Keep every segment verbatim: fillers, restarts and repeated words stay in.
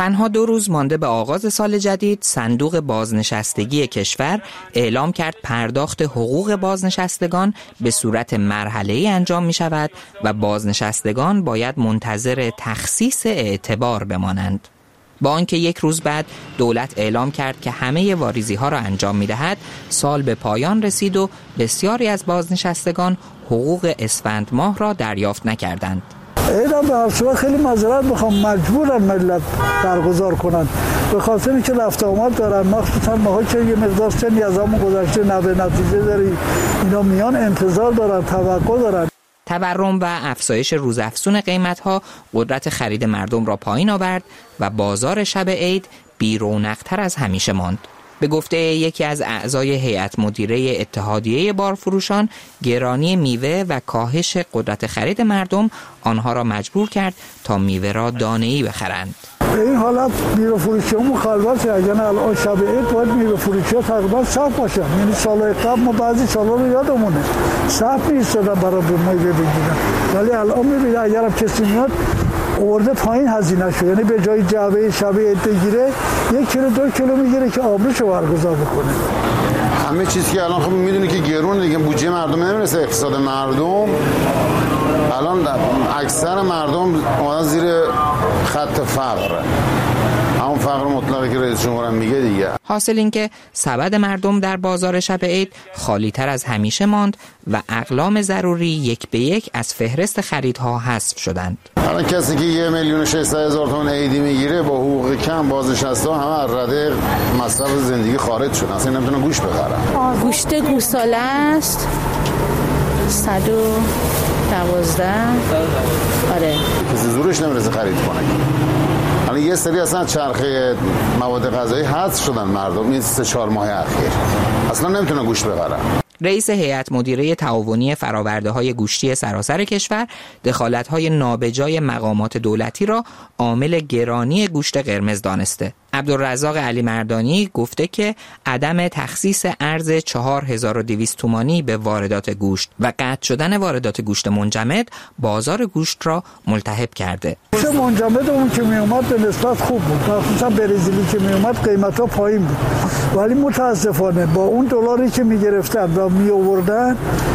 تنها دو روز مانده به آغاز سال جدید، صندوق بازنشستگی کشور اعلام کرد پرداخت حقوق بازنشستگان به صورت مرحله‌ای انجام می شود و بازنشستگان باید منتظر تخصیص اعتبار بمانند. با آنکه یک روز بعد دولت اعلام کرد که همه واریزی ها را انجام می دهد، سال به پایان رسید و بسیاری از بازنشستگان حقوق اسفند ماه را دریافت نکردند. اینا به هر صورت خیلی معذرت میخوام، مجبورن ملت برگزار کنن به خاطر اینکه رفت آمد دارن، مخصوصا ماها که یه مقدار سنی از همون گذشته نبه نتیجه داری، اینا میان انتظار دارن، توقع دارن. تورم و افزایش روزافزون قیمت‌ها قدرت خرید مردم را پایین آورد و بازار شب عید بی‌رونق‌تر از همیشه ماند. به گفته یکی از اعضای هیئت مدیره اتحادیه بارفروشان، گرانی میوه و کاهش قدرت خرید مردم آنها را مجبور کرد تا میوه را دانه‌ای بخرند. به این حالت میوه فروشی‌ها مخالفته، اگر نه الان شب عید باید میوه فروشی‌ها تقریبا صاف باشن. یعنی سال‌های قبل ما بعضی سالا رو یادمونه صاف می‌ایستادن برای میوه بگیرن، ولی الان می‌بینید اگر هم کسی میاد آورده پایین هزینه شو، یعنی به جای جعبه شب عید بگیره یک کیلو دو کیلو میگیره که آبروشو برگزار بکنه. همه چیزی که الان خب می‌دونی که گرون دیگه، بودجه مردم نمیرسه، اقتصاد مردم الان اکثر مردم اومدن زیر خط فقر، همون فقر مطلقی که رئیس جمهور هم میگه دیگه. حاصل این که سبد مردم در بازار شب عید خالی تر از همیشه ماند و اقلام ضروری یک به یک از فهرست خریدها حذف شدند. الان کسی که یه میلیون و ششصد هزار تومان عیدی میگیره با حقوق کم، بازنشسته همه از رده مصرف زندگی خارج شدن، اصلا نمیتونن گوشت بخرن. گوشت گوساله است صد و دوازده. آره کسی زورش نمیرسه خرید کنه. الان یه سری اصلا چرخه مواد غذایی حذف شدن مردم این سه چهار ماه اخیر، اصلا نمیتونن گوشت بخرن. رئیس هیئت مدیره تعاونی فرآورده‌های گوشتی سراسر کشور دخالت‌های نابجای مقامات دولتی را عامل گرانی گوشت قرمز دانسته. عبدالرزاق علی مردانی گفته که عدم تخصیص ارز چهار هزار و دویست تومانی به واردات گوشت و قطع شدن واردات گوشت منجمد بازار گوشت را ملتهب کرده. گوشت منجمد اون که می اومد به نسبت خوب بود، مخصوصا برزیلی که می اومد قیمتا پایین بود، ولی متاسفانه با اون دلاری که می گرفتن و می آوردن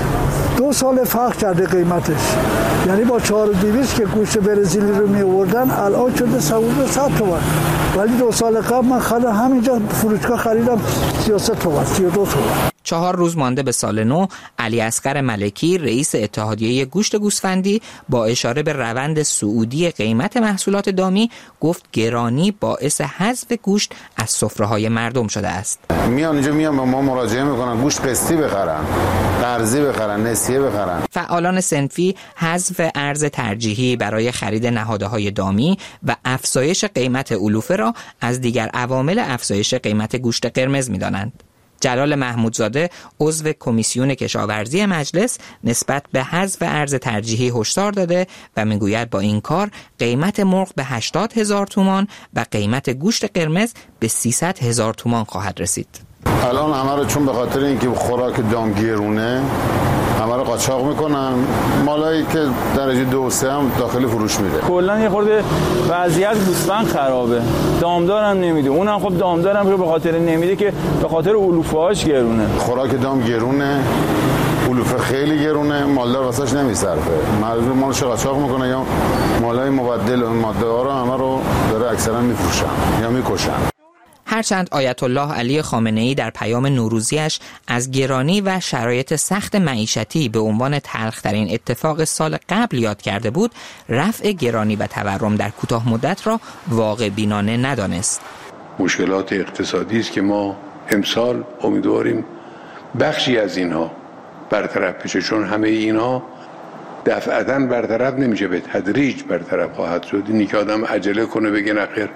دو سال فرق کرده قیمتش. یعنی با چهار و دویست که گوشت برزیلی رو می آوردن الان شده صد تومان، ولی دو سال قبل من خریدم همینجا فروشگاه خریدم سی و سه تومان سی و دو تومان. چهار روز مانده به سال نو، علی اصغر ملکی رئیس اتحادیه گوشت گوسفندی با اشاره به روند صعودی قیمت محصولات دامی گفت گرانی باعث حذف گوشت از سفره‌های مردم شده است. میان اینجا میان به ما مراجعه میکنن گوشت قسطی بخرن، قرضی بخرن، نسیه بخرن. فعالان صنفی حذف ارز ترجیحی برای خرید نهادهای دامی و افزایش قیمت علوفه را از دیگر عوامل افزایش قیمت گوشت قرمز می‌دانند. جلال محمودزاده عضو کمیسیون کشاورزی مجلس نسبت به حذف ارز ترجیحی هشدار داده و میگوید با این کار قیمت مرغ به هشتاد هزار تومان و قیمت گوشت قرمز به سیصد هزار تومان خواهد رسید. الان همه رو چون به خاطر اینکه خوراک دام گرونه همه رو قاچاق میکنن، مالایی که درجه دو و سه هم داخل فروش میره. کلا یه خورده وضعیت گوسفند خرابه، دامدارم نمیده، اونم خب دامدارم رو به خاطر نمیده که به خاطر علوفه‌هاش گرونه. خوراک دام گرونه، علوفه خیلی گرونه، مالدار واسش نمیصرفه، مجبور مالو قاچاق میکنه یا مالای مبدل و ماده ها رو همه رو داره اکثرا میفروشن یا میکشن. هرچند آیت الله علی خامنه‌ای در پیام نوروزیش از گرانی و شرایط سخت معیشتی به عنوان تلخ‌ترین اتفاق سال قبل یاد کرده بود، رفع گرانی و تورم در کوتاه مدت را واقع بینانه ندانست. مشکلات اقتصادی است که ما امسال امیدواریم بخشی از اینها برطرف بشه، چون همه اینها دفعتاً برطرف نمیشه، به تدریج برطرف خواهد شد. اینی که آدم عجله کنه بگه نخیر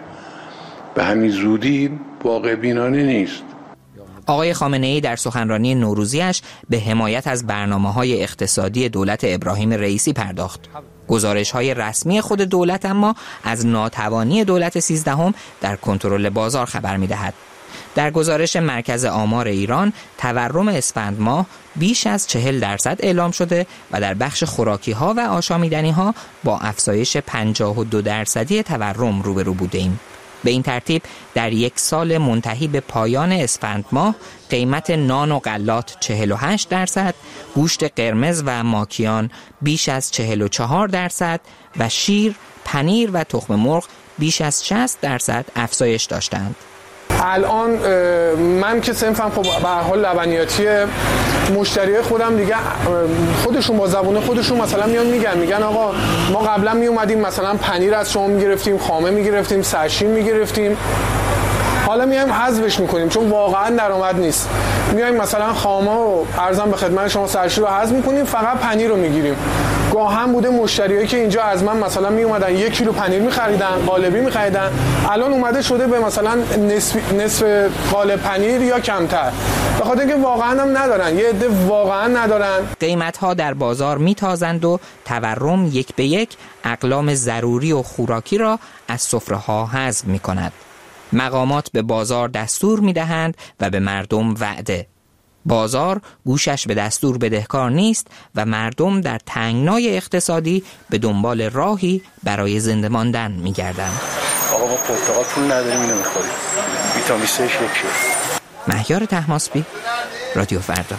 به همین زودی واقع بینانه نیست. آقای خامنه‌ای در سخنرانی نوروزیش به حمایت از برنامه‌های اقتصادی دولت ابراهیم رئیسی پرداخت. گزارش‌های رسمی خود دولت اما از ناتوانی دولت سیزدهم در کنترل بازار خبر می‌دهد. در گزارش مرکز آمار ایران، تورم اسفند ماه بیش از چهل درصد اعلام شده و در بخش خوراکی‌ها و آشامیدنی‌ها با افزایش پنجاه و دو درصدی تورم روبرو بودیم. به این ترتیب در یک سال منتهی به پایان اسفند ماه قیمت نان و غلات چهل و هشت درصد، گوشت قرمز و ماکیان بیش از چهل و چهار درصد و شیر، پنیر و تخم مرغ بیش از شصت درصد افزایش داشتند. الان من که صنفم خب به هر حال لبنیاتیه، مشتریای خودم دیگه خودشون با زبون خودشون مثلا میان میگن میگن آقا ما قبلا می اومدیم مثلا پنیر از شما میگرفتیم، خامه میگرفتیم، سرشین میگرفتیم، حالا میایم حذفش میکنیم چون واقعا درآمد نیست. میایم مثلا خامه و ارزم به خدمت شما سرشین رو حذف میکنیم، فقط پنیر رو میگیریم. گاه هم بوده مشتریایی که اینجا از من مثلا می اومدن یک کیلو پنیر میخریدن، قالبی میخریدن، الان اومده شده به مثلا نصف نصف قالب پنیر یا کمتر، به خاطر اینکه واقعا هم ندارن، یه عده واقعا ندارن. قیمت ها در بازار میتازند و تورم یک به یک اقلام ضروری و خوراکی را از سفره ها حذف میکند. مقامات به بازار دستور میدهند و به مردم وعده. بازار گوشش به دستور بدهکار نیست و مردم در تنگنای اقتصادی به دنبال راهی برای زنده ماندن میگردند. آقا با پرتقال پول نداریم اینو میخوریم. ویتامین سه یکیه. مهیار طهماسبی، رادیو فردا.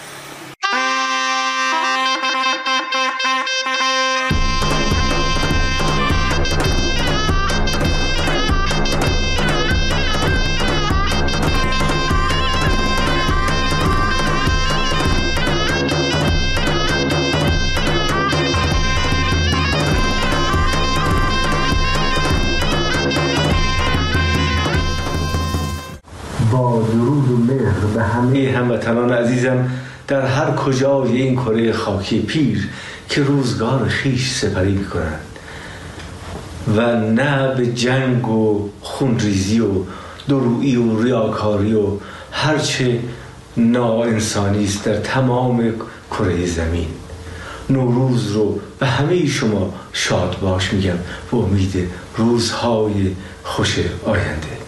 با درود و مهر به همه هموطنان عزیزم در هر کجای این کره خاکی پیر که روزگار خیش سپری می‌کنند و نه به جنگ و خونریزی و درویی و ریاکاری و هرچه ناانسانی است در تمام کره زمین. نوروز رو به همه شما شاد باش میگم و امید روزهای خوش آینده.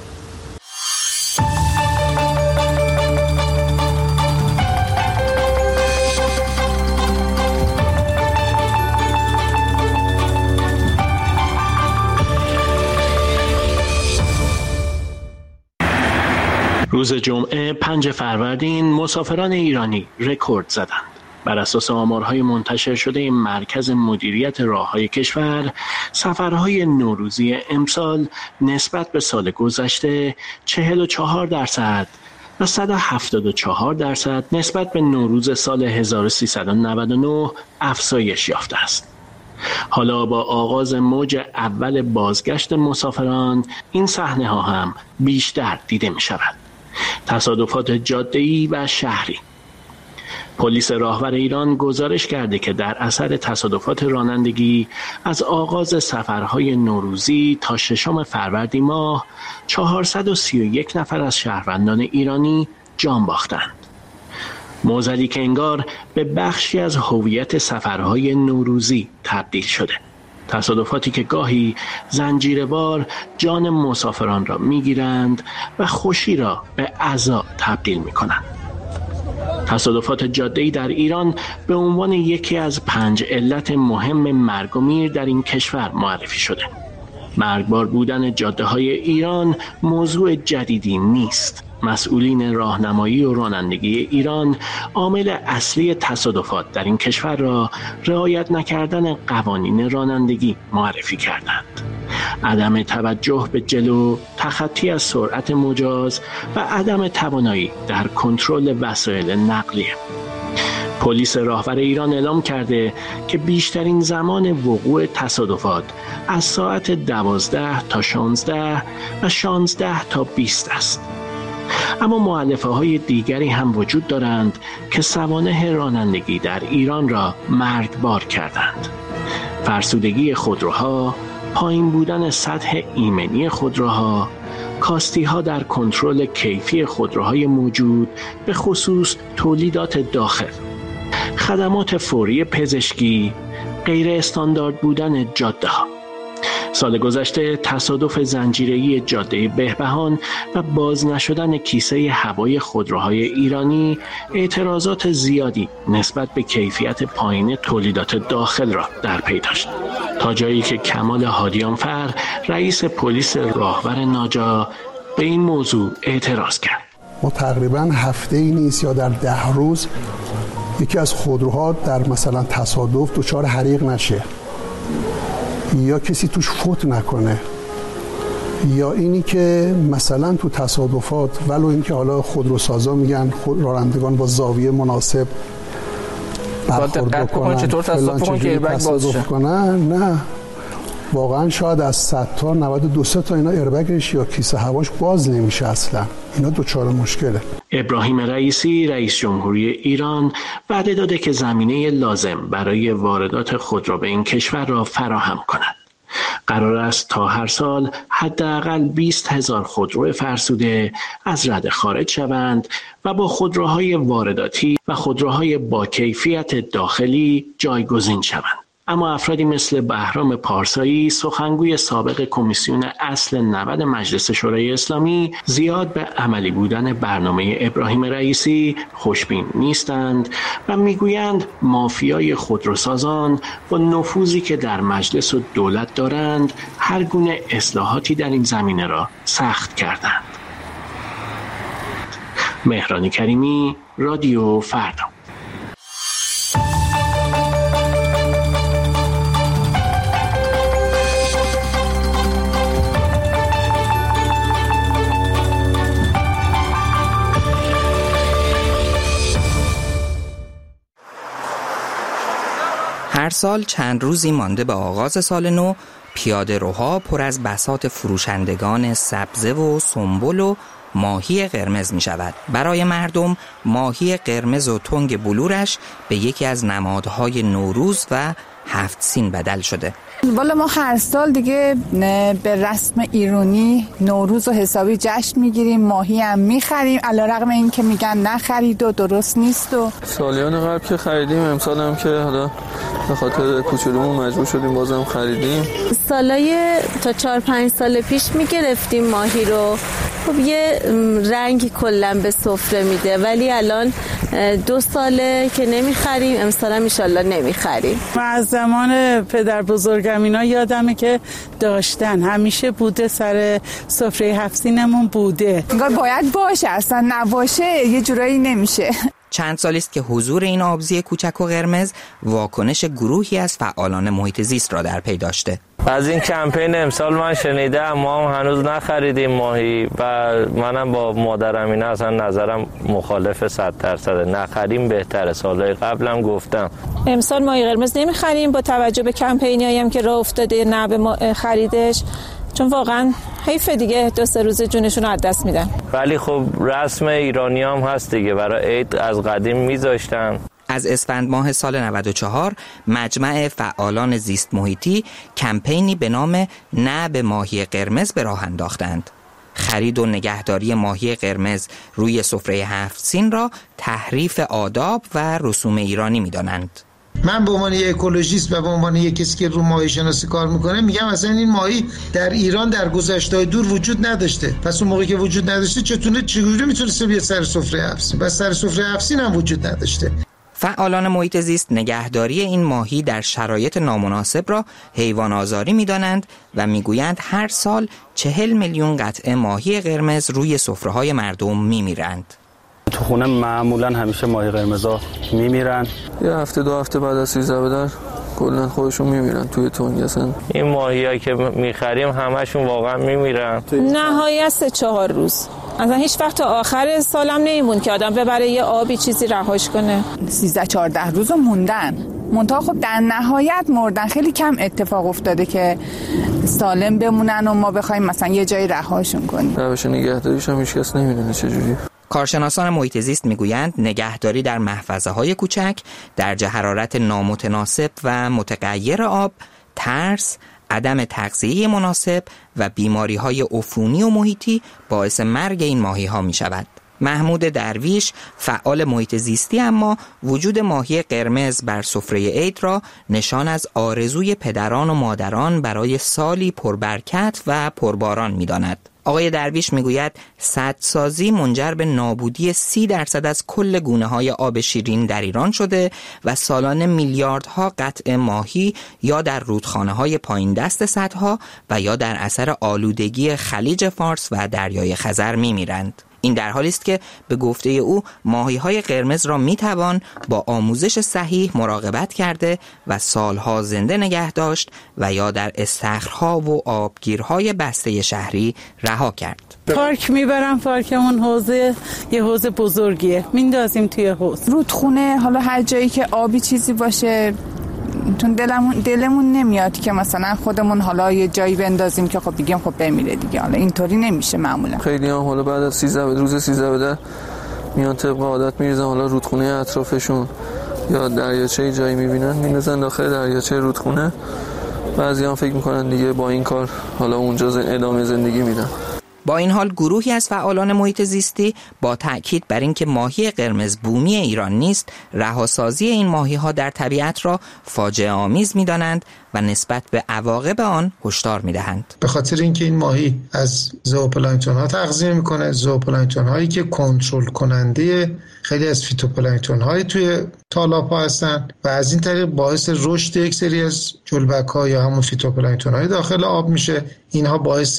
روز جمعه پنج فروردین مسافران ایرانی رکورد زدند. بر اساس آمارهای منتشر شده مرکز مدیریت راههای کشور، سفرهای نوروزی امسال نسبت به سال گذشته چهل و چهار درصد و صد و هفتاد و چهار درصد نسبت به نوروز سال هزار و سیصد و نود و نه افزایش یافته است. حالا با آغاز موج اول بازگشت مسافران این صحنه ها هم بیشتر دیده می شود. تصادفات جاده‌ای و شهری. پلیس راهور ایران گزارش کرده که در اثر تصادفات رانندگی از آغاز سفرهای نوروزی تا ششم فروردین ماه چهارصد و سی و یک نفر از شهروندان ایرانی جان باختند. موضوعی که انگار به بخشی از هویت سفرهای نوروزی تبدیل شده. تصادفاتی که گاهی زنجیروار جان مسافران را میگیرند و خوشی را به عزا تبدیل میکنند. تصادفات جاده‌ای در ایران به عنوان یکی از پنج علت مهم مرگ و میر در این کشور معرفی شده. مرگبار بودن جاده‌های ایران موضوع جدیدی نیست. مسئولین راهنمایی و رانندگی ایران عامل اصلی تصادفات در این کشور را رعایت نکردن قوانین رانندگی معرفی کردند. عدم توجه به جلو، تخطی از سرعت مجاز و عدم توانایی در کنترل وسایل نقلیه. پلیس راهور ایران اعلام کرده که بیشترین زمان وقوع تصادفات از ساعت دوازده تا شانزده و شانزده تا بیست است. اما مؤلفه های دیگری هم وجود دارند که سوانح رانندگی در ایران را مرگبار کردند. فرسودگی خودروها، پایین بودن سطح ایمنی خودروها، کاستی ها در کنترل کیفی خودروهای موجود به خصوص تولیدات داخل، خدمات فوری پزشکی، غیر استاندارد بودن جاده ها. سال گذشته تصادف زنجیره‌ای جاده بهبهان و باز نشدن کیسه هوای خودروهای ایرانی اعتراضات زیادی نسبت به کیفیت پایین تولیدات داخل را در پی داشت، تا جایی که کمال هادیانفر رئیس پلیس راهور ناجا به این موضوع اعتراض کرد. ما تقریباً هفته ای نیست یا در ده روز یکی از خودروها در مثلا تصادف دچار حریق نشه یا کسی توش فوت نکنه، یا اینی که مثلا تو تصادفات ولو اینکه حالا خودروسازا میگن خود رانندگان با زاویه مناسب برخورد بکنن، چطور تصادف که ایربگ باز شه کنن، نه واقعا شاید از صد تا نود و دو تا اینا ایربگش یا کیسه هواش باز نمیشه اصلا، اینا دوچار مشکله. ابراهیم رئیسی رئیس جمهوری ایران وعده داده که زمینه لازم برای واردات خودرو به این کشور را فراهم کند. قرار است تا هر سال حداقل بیست هزار خودرو فرسوده از رده خارج شوند و با خودروهای وارداتی و خودروهای با کیفیت داخلی جایگزین شوند. اما افرادی مثل بهرام پارسایی، سخنگوی سابق کمیسیون اصل نود مجلس شورای اسلامی، زیاد به عملی بودن برنامه ابراهیم رئیسی خوشبین نیستند و میگویند مافیای خودروسازان با نفوذی که در مجلس و دولت دارند هر گونه اصلاحاتی در این زمینه را سخت کردند. مهران کریمی، رادیو فردا. هر سال چند روزی مانده به آغاز سال نو، پیاده روها پر از بساط فروشندگان سبزه و سنبل و ماهی قرمز می شود. برای مردم ماهی قرمز و تنگ بلورش به یکی از نمادهای نوروز و هفت سین بدل شده. والا ما هر سال دیگه به رسم ایرانی نوروز و حسابی جشن میگیریم، ماهی هم میخریم، علیرغم این که میگن نخرید و درست نیست. و سالیان قبل که خریدیم، امسال هم که حالا به خاطر کوچولومون مجبور شدیم بازم خریدیم. سالای تا چهار پنج سال پیش میگرفتیم ماهی رو، خب یه رنگی کلا به سفره میده، ولی الان دو ساله که نمیخریم، امسال هم انشالله نمیخریم. من از زمان پدر بزرگم اینا یادمه که داشتن، همیشه بوده، سر سفره هفت سینمون بوده. انگار باید باشه، اصلا نباشه یه جورایی نمیشه. چند سالی است که حضور این آبزی کوچک و قرمز واکنش گروهی از فعالان محیط زیست را در پی داشته. از این کمپین امسال من شنیدم، ما هم هنوز نخریدیم ماهی و منم با مادرم اینا اصلا نظرم مخالف صد درصد، نخریم بهتره. سالهای قبلم گفتم امسال ماهی قرمز نمیخریم با توجه به کمپینی هم که راه افتاده نه به خریدش، چون واقعا حیف دیگه دو سه روز جونشون رو از دست میدن. ولی خب رسم ایرانی هم هست دیگه، برای عید از قدیم میذاشتن. از اسفند ماه سال نود و چهار مجمع فعالان زیست محیطی کمپینی به نام نه به ماهی قرمز به راه انداختند. خرید و نگهداری ماهی قرمز روی سفره هفت سین را تحریف آداب و رسوم ایرانی می‌دانند. من به عنوان یک اکولوژیست و به عنوان یک کسی که رو ماهی شناسی کار میکنه میگم اصلا این ماهی در ایران در گذشته دور وجود نداشته. پس اون موقعی که وجود نداشته چطوره چجوری میتونسته بیاد سر سفره هفت سین؟ بس سر سفره هفت سین هم وجود نداشته. فعالان محیط زیست نگهداری این ماهی در شرایط نامناسب را حیوان آزاری می‌دانند و میگویند هر سال چهل میلیون قطعه ماهی قرمز روی سفره‌های مردم میمیرند. تو خونه معمولا همیشه ماهی قرمزا میمیرن، یه هفته دو هفته بعد از سیزده بدر کلا خودشون میمیرن توی تنگ. اصلا این ماهیایی که میخریم همشون واقعا میمیرن نهایت سه چهار روز. اصلا هیچ وقت تا آخر سالم نمیمون که آدم ببره یه آبی چیزی رهاش کنه. سیزده چهارده روز موندن، منتها خب در نهایت مردن. خیلی کم اتفاق افتاده که سالم بمونن و ما بخوایم مثلا یه جایی رهاشون کنیم. روش نگهداریش هم هیچ کس نمیدونه چجوریه. کارشناسان محیط زیست میگویند نگهداری در محفظه‌های کوچک، درجه حرارت نامتناسب و متغیر آب، ترس، عدم تغذیه مناسب و بیماری‌های عفونی و محیطی باعث مرگ این ماهی‌ها می‌شود. محمود درویش فعال محیط زیستی اما وجود ماهی قرمز بر سفره عید را نشان از آرزوی پدران و مادران برای سالی پربرکت و پرباران می‌داند. آقای درویش میگوید سدسازی منجر به نابودی سی درصد از کل گونه‌های آب شیرین در ایران شده و سالانه میلیاردها قطع ماهی یا در رودخانه‌های پایین دست سدها و یا در اثر آلودگی خلیج فارس و دریای خزر میمیرند. این در حالی است که به گفته او ماهی‌های قرمز را میتوان با آموزش صحیح مراقبت کرده و سالها زنده نگه داشت و یا در استخرها و آبگیرهای بسته شهری رها کرد. پارک میبرم، پارکمون حوضه یه حوض بزرگیه، میندازیم توی حوض. رودخونه، حالا هر جایی که آبی چیزی باشه، چون دلمون دلمون نمیاد که مثلا خودمون حالا یه جایی بندازیم که خب بگیم خب بمیره دیگه. حالا اینطوری نمیشه معمولا. خیلی هم حالا بعد از سیزده روز سیزده بده میان طبق عادت میریزن حالا رودخونه اطرافشون یا دریاچه جایی میبینن میندازن داخل دریاچه رودخونه. بعضی هم فکر میکنن دیگه با این کار حالا اونجا ادامه زندگی میدن. با این حال گروهی از فعالان محیط زیستی با تأکید بر اینکه ماهی قرمز بومی ایران نیست، رهاسازی این ماهی‌ها در طبیعت را فاجعه آمیز می‌دانند و نسبت به عواقب آن هشدار می‌دهند. به خاطر اینکه این ماهی از زوپلانکتون‌ها تغذیه می‌کنه، زوپلانکتون‌هایی که کنترل کننده خیلی از فیتوپلانکتون‌های توی تالاب‌ها هستن و از این طریق باعث رشد یک سری از جلبک‌ها یا همون فیتوپلانکتون‌های داخل آب میشه. اینها باعث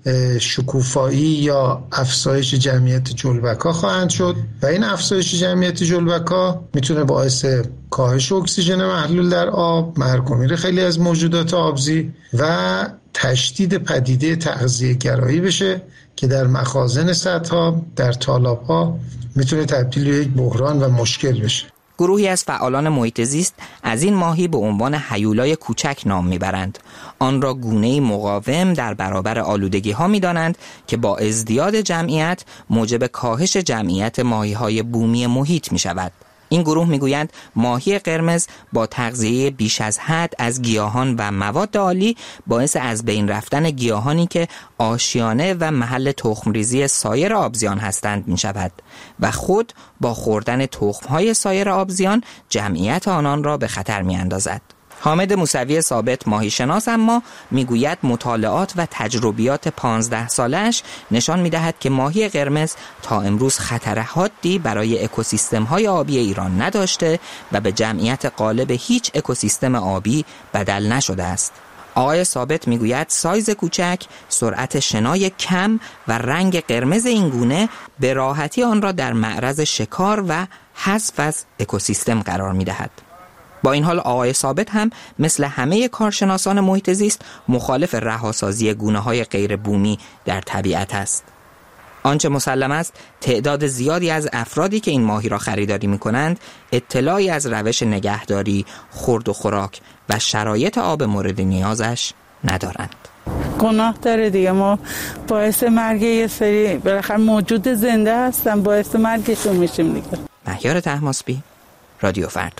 شکوفایی یا افزایش جمعیت جلبک‌ها خواهند شد و این افزایش جمعیت جلبک‌ها میتونه باعث کاهش اکسیژن محلول در آب، مرگ و میر خیلی از موجودات آبزی و تشدید پدیده تغذیه‌گرایی بشه که در مخازن سدها، در تالاب‌ها میتونه تبدیل به یک بحران و مشکل بشه. گروهی از فعالان محیط زیست از این ماهی به عنوان هیولای کوچک نام میبرند. آن را گونه‌ای مقاوم در برابر آلودگی‌ها می‌دانند که با ازدیاد جمعیت موجب کاهش جمعیت ماهی‌های بومی محیط می‌شود. این گروه میگویند ماهی قرمز با تغذیه بیش از حد از گیاهان و مواد آلی باعث از بین رفتن گیاهانی که آشیانه و محل تخمریزی سایر آبزیان هستند می شود و خود با خوردن تخمهای سایر آبزیان جمعیت آنان را به خطر می اندازد. حامد موسوی ثابت ماهی شناس اما میگوید مطالعات و تجربیات پانزده سالش نشان میدهد که ماهی قرمز تا امروز خطر حادی برای اکوسیستم‌های آبی ایران نداشته و به جمعیت غالب هیچ اکوسیستم آبی بدل نشده است. آقای ثابت میگوید سایز کوچک، سرعت شنای کم و رنگ قرمز این گونه به راحتی آن را در معرض شکار و حذف از اکوسیستم قرار میدهد. با این حال آقای ثابت هم مثل همه کارشناسان محیط زیست مخالف رهاسازی گونه‌های غیر بومی در طبیعت است. آنچه مسلم است تعداد زیادی از افرادی که این ماهی را خریداری می‌کنند اطلاعی از روش نگهداری، خورد و خوراک و شرایط آب مورد نیازش ندارند. گناه داره دیگه، ما باعث مرگ یه سری بالاخره موجود زنده هستن، باعث مرگشون میشیم دیگه. مهیار طهماسبی، رادیو فردا.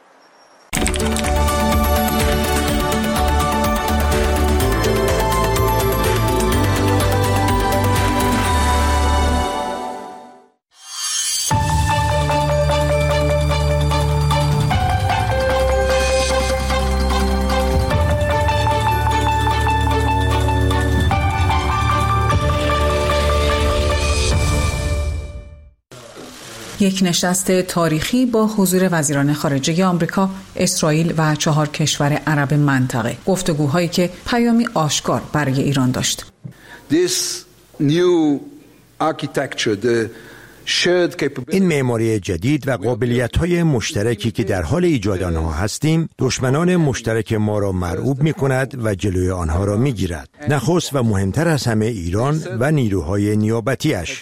یک نشست تاریخی با حضور وزیران خارجه آمریکا، اسرائیل و چهار کشور عرب منطقه. گفتگوهایی که پیامی آشکار برای ایران داشت. This new architecture, the این معماری جدید و قابلیت‌های مشترکی که در حال ایجاد آنها هستیم، دشمنان مشترک ما را مرعوب می‌کند و جلوی آنها را می‌گیرد. نخست و مهمتر از همه ایران و نیروهای نیابتی‌اش.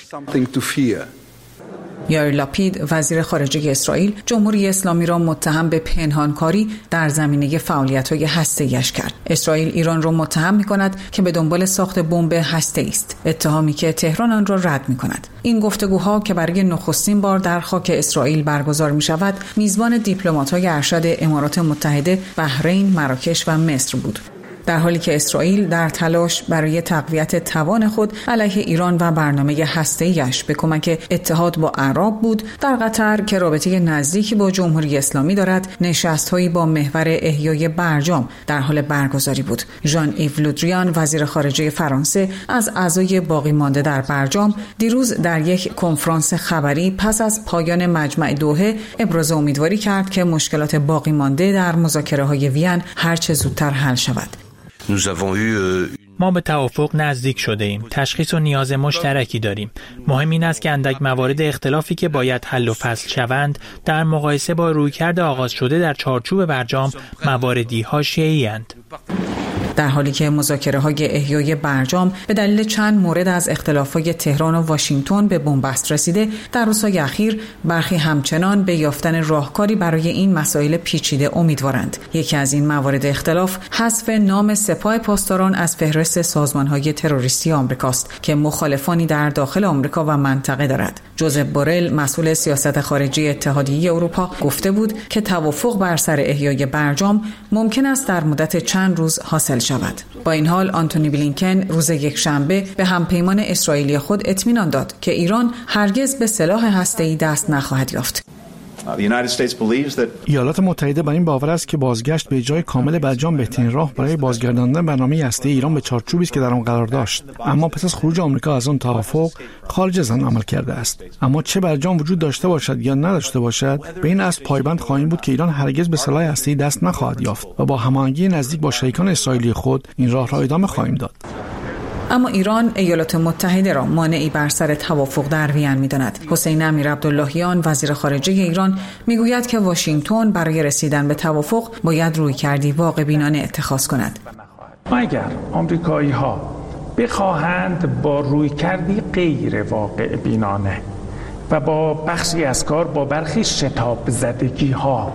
یائیر لاپید، وزیر خارجه اسرائیل، جمهوری اسلامی را متهم به پنهانکاری در زمینه فعالیت‌های هسته‌ایش کرد. اسرائیل ایران را متهم می‌کند که به دنبال ساخت بمب هسته‌ای است، اتهامی که تهران آن را رد می‌کند. این گفتگوها که برای نخستین بار در خاک اسرائیل برگزار می‌شود، میزبان دیپلمات‌های ارشد امارات متحده، بحرین، مراکش و مصر بود. در حالی که اسرائیل در تلاش برای تقویت توان خود علیه ایران و برنامه هسته‌ایش به کمک اتحاد با اعراب بود، در قطر که رابطه نزدیکی با جمهوری اسلامی دارد، نشست‌هایی با محور احیای برجام در حال برگزاری بود. ژان ایو لودریان، وزیر خارجه فرانسه، از اعضای باقی مانده در برجام دیروز در یک کنفرانس خبری پس از پایان مجمع دوحه ابراز امیدواری کرد که مشکلات باقی مانده در مذاکره‌های وین هرچه زودتر حل شود. ما به توافق نزدیک شده ایم. تشخیص و نیاز مشترکی داریم. مهم این است که اندک موارد اختلافی که باید حل و فصل شوند در مقایسه با رویکرد آغاز شده در چارچوب برجام مواردی حاشیه‌ای اند. در حالی که مذاکره‌های احیای برجام به دلیل چند مورد از اختلافات تهران و واشنگتن به بنبست رسیده، در روزهای اخیر برخی همچنان به یافتن راهکاری برای این مسائل پیچیده امیدوارند. یکی از این موارد اختلاف حذف نام سپاه پاسداران از فهرست سازمان‌های تروریستی آمریکاست که مخالفانی در داخل آمریکا و منطقه دارد. جوزف بورل، مسئول سیاست خارجی اتحادیه اروپا، گفته بود که توافق بر سر احیای برجام ممکن است در مدت چند روز حاصل شود. با این حال آنتونی بلینکن روز یکشنبه به همپیمان اسرائیلی خود اطمینان داد که ایران هرگز به سلاح هسته‌ای دست نخواهد یافت. ایالات متحده بر این باور است که بازگشت به اجرای کامل برجام بهترین راه برای بازگرداندن برنامه هسته‌ای ایران به چارچوبی است که در آن قرار داشت، اما پس از خروج آمریکا از آن توافق خارج از آن عمل کرده است. اما چه برجام وجود داشته باشد یا نداشته باشد، به این اصل پایبند خواهیم بود که ایران هرگز به سلاح هسته‌ای دست نخواهد یافت و با هماهنگی نزدیک با شریکان اسرائیلی خود این راه را ادامه خواهیم داد. اما ایران ایالات متحده را مانعی بر سر توافق در وین می‌داند. حسین امیر عبداللهیان، وزیر خارجه ایران، میگوید که واشنگتن برای رسیدن به توافق باید رویکردی واقع بینانه اتخاذ کند. اگر آمریکایی‌ها بخواهند با رویکردی غیر واقع بینانه و با بخشی از کار با برخی شتاب زدگی‌ها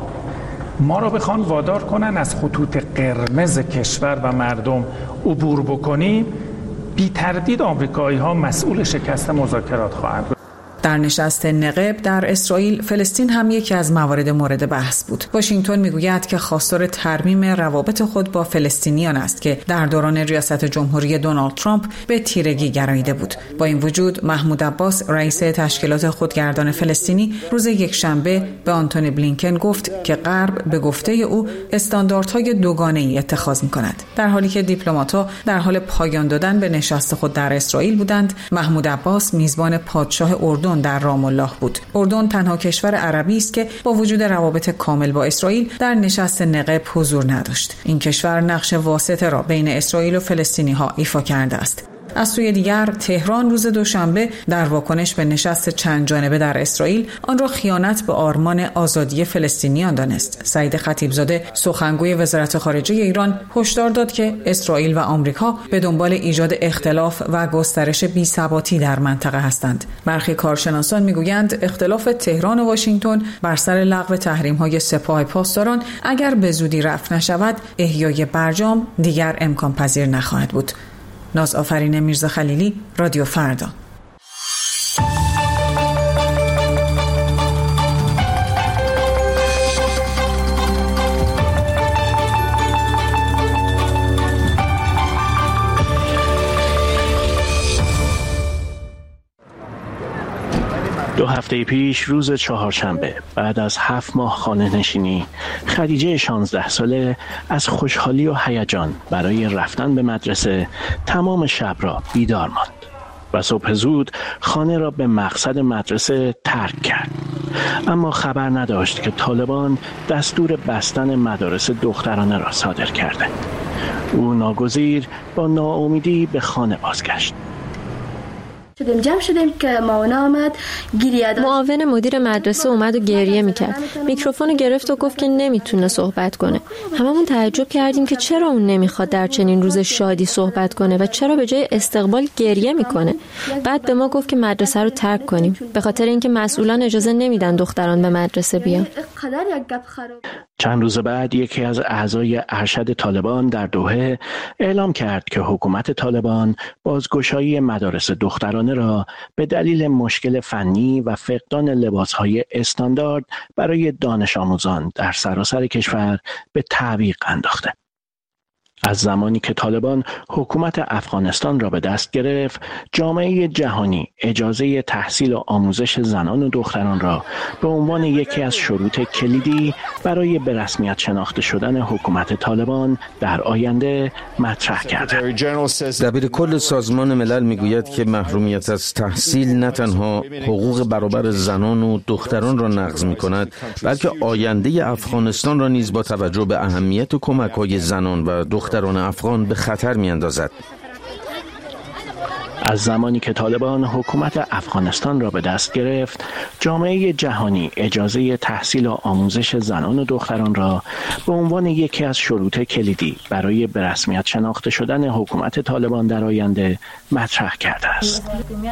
ما را بخوان وادار کنن از خطوط قرمز کشور و مردم عبور بکنیم، بی تردید آمریکایی ها مسئول شکست مذاکرات خواهند بود. در نشست نقب در اسرائیل، فلسطین هم یکی از موارد مورد بحث بود. واشنگتن میگوید که خواستار ترمیم روابط خود با فلسطینیان است که در دوران ریاست جمهوری دونالد ترامپ به تیرگی گراییده بود. با این وجود محمود عباس، رئیس تشکیلات خودگردان فلسطینی، روز یکشنبه به آنتونی بلینکن گفت که غرب به گفته او استانداردهای دوگانه‌ای اتخاذ می‌کند. در حالی که دیپلمات‌ها در حال پایان دادن به نشست خود در اسرائیل بودند، محمود عباس میزبان پادشاه اردن در رام الله بود. اردن تنها کشور عربی است که با وجود روابط کامل با اسرائیل در نشست نقب حضور نداشت. این کشور نقش واسطه را بین اسرائیل و فلسطینی‌ها ایفا کرده است. از سوی دیگر تهران روز دوشنبه در واکنش به نشست چند جانبه در اسرائیل آن را خیانت به آرمان آزادی فلسطینیان دانست. سعید خطیبزاده، سخنگوی وزارت خارجه ایران، هشدار داد که اسرائیل و آمریکا به دنبال ایجاد اختلاف و گسترش بی‌ثباتی در منطقه هستند. برخی کارشناسان میگویند اختلاف تهران و واشنگتن بر سر لغو تحریم‌های سپاه پاسداران اگر به زودی رفع نشود، احیای برجام دیگر امکان پذیر نخواهد بود. ناز آفرین میرزا خلیلی، رادیو فردا. دو هفته پیش روز چهارشنبه بعد از هفت ماه خانه نشینی، خدیجه شانزده ساله از خوشحالی و هیجان برای رفتن به مدرسه تمام شب را بیدار ماند و صبح زود خانه را به مقصد مدرسه ترک کرد. اما خبر نداشت که طالبان دستور بستن مدارس دخترانه را صادر کرده. او ناگزیر با ناامیدی به خانه بازگشت. شدیم جمع شدیم که معاون آمد، گریه داشت. معاون مدیر مدرسه اومد و گریه میکرد. میکروفون گرفت و گفت که نمیتونه صحبت کنه. هممون تعجب کردیم که چرا اون نمیخواد در چنین روز شادی صحبت کنه و چرا به جای استقبال گریه میکنه. بعد به ما گفت که مدرسه رو ترک کنیم به خاطر اینکه مسئولان اجازه نمیدن دختران به مدرسه بیان. چند روز بعد یکی از اعضای ارشد طالبان در دوحه اعلام کرد که حکومت طالبان بازگشایی مدارس دخترانه را به دلیل مشکل فنی و فقدان لباسهای استاندارد برای دانش آموزان در سراسر کشور به تعویق انداخته. از زمانی که طالبان حکومت افغانستان را به دست گرفت، جامعه جهانی اجازه تحصیل و آموزش زنان و دختران را به عنوان یکی از شروط کلیدی برای به رسمیت شناخته شدن حکومت طالبان در آینده مطرح کرده. دبیر کل سازمان ملل میگوید که محرومیت از تحصیل نه تنها حقوق برابر زنان و دختران را نقض می‌کند، بلکه آینده افغانستان را نیز با توجه به اهمیت کمک‌های زنان و دختران دختران افغان به خطر می‌اندازد. از زمانی که طالبان حکومت افغانستان را به دست گرفت، جامعه جهانی اجازه تحصیل و آموزش زنان و دختران را به عنوان یکی از شروط کلیدی برای به رسمیت شناخته شدن حکومت طالبان در آینده مطرح کرده است.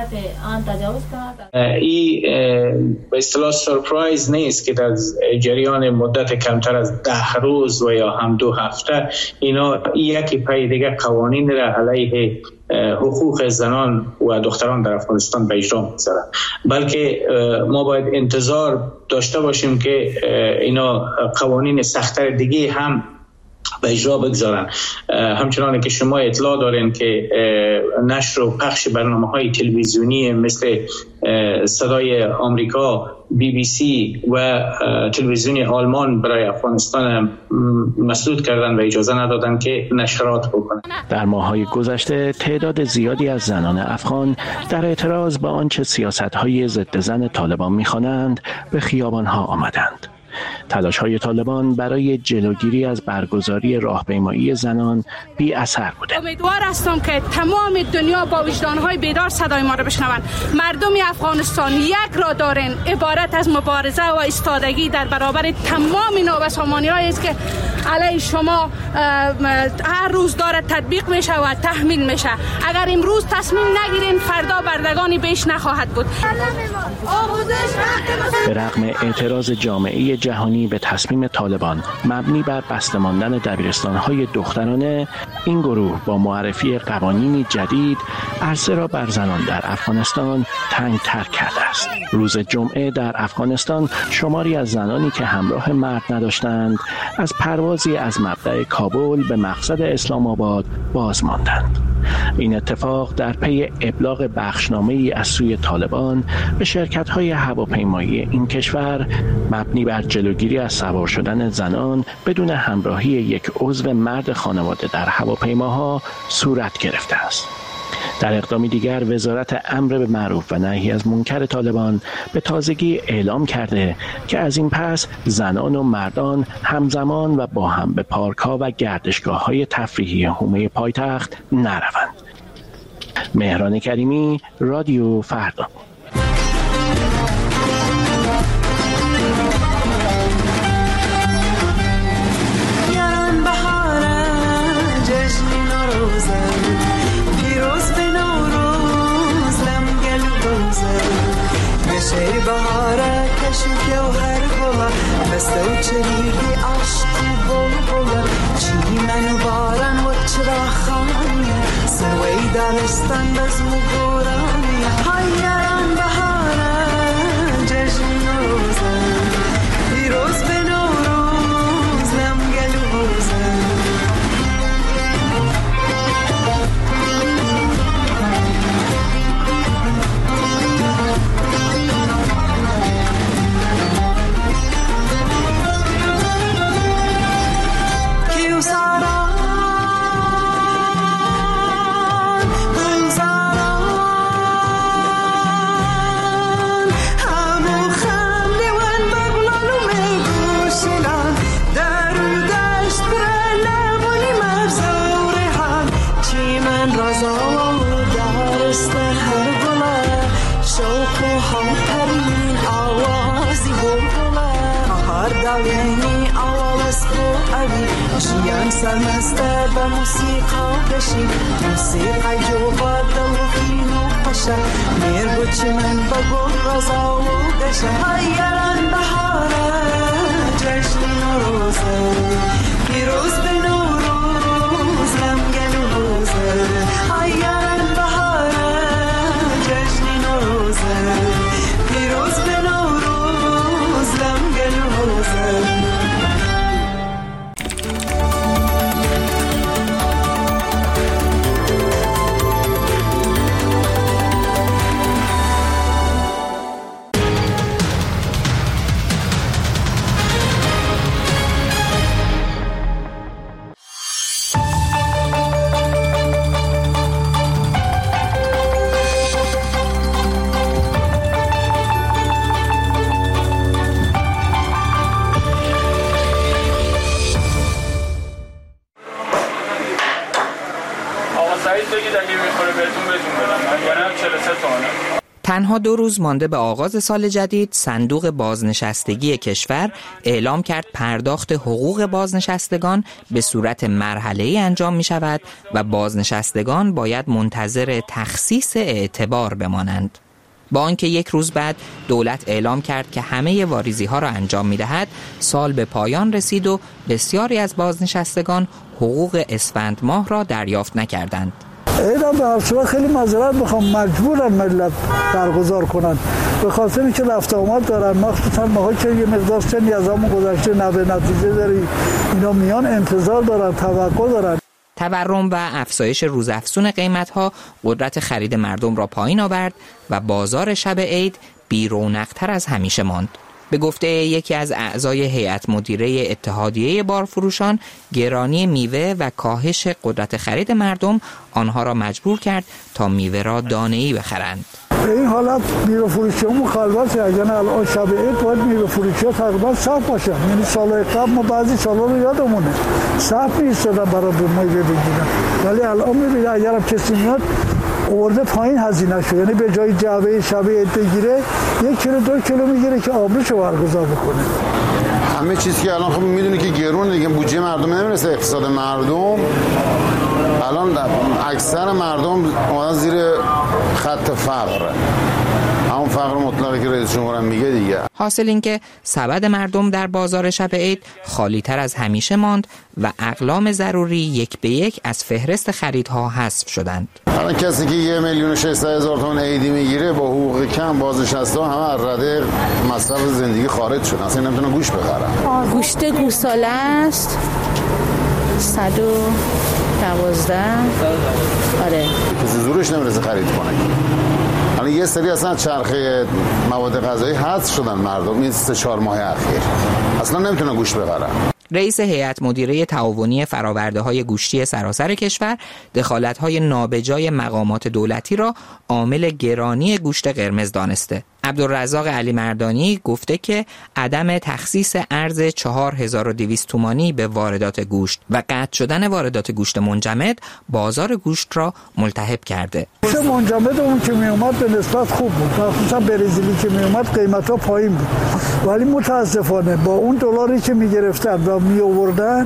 این به اصطلاح سورپرایز نیست که در جریان مدت کمتر از ده روز و یا هم دو هفته اینا یکی پای دیگه قوانین را علیه حقوق زنان و دختران در افغانستان به اجرا می‌گذارند، بلکه ما باید انتظار داشته باشیم که اینا قوانین سخت‌تر دیگه هم به اجرا بگذارن. همچنان که شما اطلاع دارین که نشر و پخش برنامه‌های تلویزیونی مثل صدای آمریکا، بی بی سی و تلویزیون آلمان برای افغانستان مسدود کردن و اجازه ندادن که نشرات بکنن. در ماه‌های گذشته تعداد زیادی از زنان افغان در اعتراض به آنچه سیاست‌های ضد زن طالبان می‌خوانند به خیابان‌ها آمدند. تلاش‌های طالبان برای جلوگیری از برگزاری راهپیمایی زنان بی اثر بوده. امیدوار هستم که تمام دنیا با وجدان‌های بیدار صدای ما را بشنوند. مردم افغانستان یک را دارند، عبارت از مبارزه و ایستادگی در برابر تمام نابسامانی‌هایی است که علیه شما هر روز داره تطبیق میشه و تحمیل میشه. اگر امروز تصمیم نگیرین فردا بردگانی بیش نخواهد بود. به رغم اعتراض جامعه جهانی به تصمیم طالبان مبنی بر بسته ماندن دبیرستان‌های دخترانه، این گروه با معرفی قوانینی جدید عرصه را بر زنان در افغانستان تنگ‌تر کرده است. روز جمعه در افغانستان شماری از زنانی که همراه مرد نداشتند از پروازی از مبدأ کابل به مقصد اسلام آباد باز ماندند. این اتفاق در پی ابلاغ بخشنامه‌ای از سوی طالبان به شرکت‌های هواپیمایی این کشور مبنی بر جلوگیری از سوار شدن زنان بدون همراهی یک عضو مرد خانواده در هواپیماها صورت گرفته است. در اقدامی دیگر وزارت امر به معروف و نهی از منکر طالبان به تازگی اعلام کرده که از این پس زنان و مردان همزمان و با هم به پارک‌ها و گردشگاه‌های تفریحی حومه پایتخت نروند. مهران کریمی، رادیو فردا. شی بهاره کشو که هر گلا بسته و چریگی عشق بول بولا چی منو بارن و چرا خانه سوی دارستان بزمو گورانه هایران بهاره جشن نوروزه پیروز به نوروز لمگلو بوزه شیان سرمسته به موسیقا بشی موسیقا جوبا دلوخین و پشه میر بچی من بگو رزا و دشه هایران بهاره جشن نوروزه پیروز به نوروز لمگل و روزه هایران بهاره جشن نوروزه پیروز به نوروز لمگل و روزه تنها دو روز مانده به آغاز سال جدید، صندوق بازنشستگی کشور اعلام کرد پرداخت حقوق بازنشستگان به صورت مرحله‌ای انجام می شود و بازنشستگان باید منتظر تخصیص اعتبار بمانند. با آنکه یک روز بعد دولت اعلام کرد که همه واریزی ها را انجام می دهد، سال به پایان رسید و بسیاری از بازنشستگان حقوق اسفند ماه را دریافت نکردند. اینا به هر صورت خیلی معذرت میخوام، مجبورن ملت برگزار کنن به خاطر اینکه رفت آمد دارن، مخصوصا ماها که یه مقدار سنی از همون گذشته نوه نتیجه داری، اینا میان انتظار دارن، توقع دارن. تورم و افزایش روزافزون قیمت‌ها قدرت خرید مردم را پایین آورد و بازار شب عید بی‌رونق‌تر از همیشه ماند. به گفته یکی از اعضای هیئت مدیره اتحادیه بارفروشان، گرانی میوه و کاهش قدرت خرید مردم آنها را مجبور کرد تا میوه را دانه‌ای بخرند. به این حالت میوه فروشی‌ها مخالفته، اگر الان شب عید باید میوه فروشی‌ها تقریبا صاف باشن. یعنی سال‌های قبل ما بعضی سالا رو یادمونه صاف می‌ایستادن برای میوه بگیرن، ولی الان می‌بینید اگر هم کسی میاد آورده پایین هزینه شد، یعنی به جای جعبه شب عید بگیره یک کیلو دو کیلو میگیره که آبروشو برگزار بکنه. همه چیز که الان خب میدونی که گرون دیگه، بودجه مردم نمیرسه، اقتصاد مردم الان اکثر مردم اومدن زیر خط فقر، همون فقر مطلقی که رئیس جمهور میگه دیگه. حاصل این که سبد مردم در بازار شب عید خالی تر از همیشه ماند و اقلام ضروری یک به یک از فهرست خریدها حذف شدند. الان کسی که یه میلیون و ششصد هزار تومان عیدی میگیره با حقوق کم، بازنشسته همه از رده مصرف زندگی خارج شدن، اصلا نمیتونن گوشت بخرن. گوشت گوساله است صد و دوازده. آره کسی زورش نمیرسه خرید کنه. الان یه سری اصلا چرخه مواد غذایی حذف شدن مردم این سه چهار ماه اخیر، اصلا نمیتونن گوشت بخرن. رئیس هیئت مدیره تعاونی فرآورده‌های گوشتی سراسر کشور دخالت‌های نابجای مقامات دولتی را عامل گرانی گوشت قرمز دانسته. عبدالرزاق علی مردانی گفته که عدم تخصیص ارز چهار هزار و دویست تومانی به واردات گوشت و قطع شدن واردات گوشت منجمد بازار گوشت را ملتهب کرده. گوشت منجمد اون که می اومد به نسبت خوب بود، خصوصا برزیلی که می اومد قیمت‌ها پایین بود، ولی متاسفانه با اون دلاری که می گرفتن و می آوردن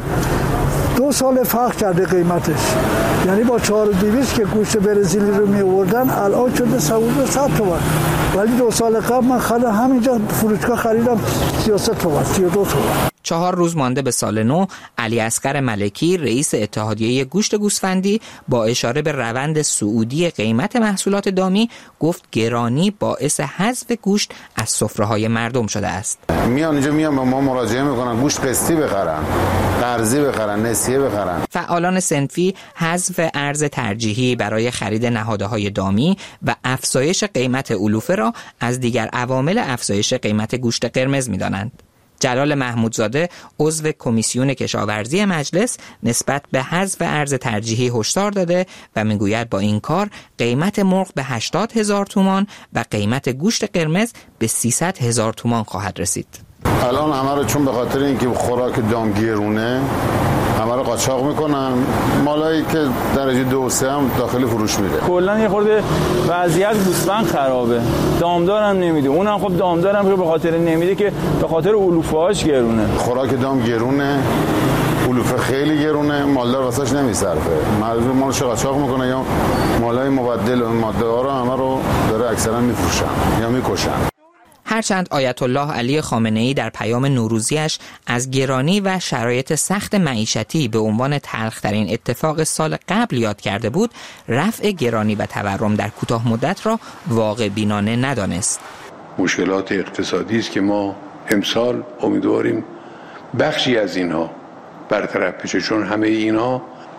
دو سال فرق کرده قیمتش. یعنی با چهار و دویست که گوشت برزیلی رو می آوردن الان شده صد تومان، ولی دو سال قبل من خریدم همینجا فروشگاه خریدم سی و سه تومان سی و دو تومان. چهار روز مانده به سال نو، علی اصغر ملکی رئیس اتحادیه گوشت گوسفندی با اشاره به روند صعودی قیمت محصولات دامی گفت گرانی باعث حذف گوشت از سفره‌های مردم شده است. میان اینجا میان با ما مراجعه میکنن گوشت قسطی بخرن، قرضی بخرن، نسیه بخرن. فعالان صنفی حذف ارز ترجیحی برای خرید نهادهای دامی و افزایش قیمت علوفه را از دیگر عوامل افزایش قیمت گوشت قرمز می‌دانند. جلال محمودزاده عضو کمیسیون کشاورزی مجلس نسبت به حذف ارز ترجیحی هشدار داده و میگوید با این کار قیمت مرغ به هشتاد هزار تومان و قیمت گوشت قرمز به سیصد هزار تومان خواهد رسید. الان همه رو چون به خاطر اینکه خوراک دام گرونه همه رو قاچاق میکنن، مالایی که درجه دو و سه هم داخل فروش میره. کلا یه خورده وضعیت گوسفند خرابه، دامدارم نمیده، اونم خب دامدارم رو به خاطر نمیده که به خاطر علوفه‌هاش گرونه. خوراک دام گرونه، علوفه خیلی گرونه، مالدار واسش نمیصرفه، مردم مالش قاچاق میکنه یا مالای مبدل و ماده ها رو همه رو داره اکثرا میفروشن یا میکشن. هرچند آیت الله علی خامنه‌ای در پیام نوروزیش از گرانی و شرایط سخت معیشتی به عنوان تلخ‌ترین اتفاق سال قبل یاد کرده بود، رفع گرانی و تورم در کوتاه مدت را واقع بینانه ندانست. مشکلات اقتصادی است که ما امسال امیدواریم بخشی از اینها برطرف بشه، چون همه اینها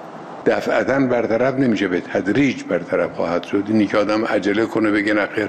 دفعتاً برطرف نمیشه، به تدریج برطرف خواهد شد. اینی که آدم عجله کنه بگه نخیر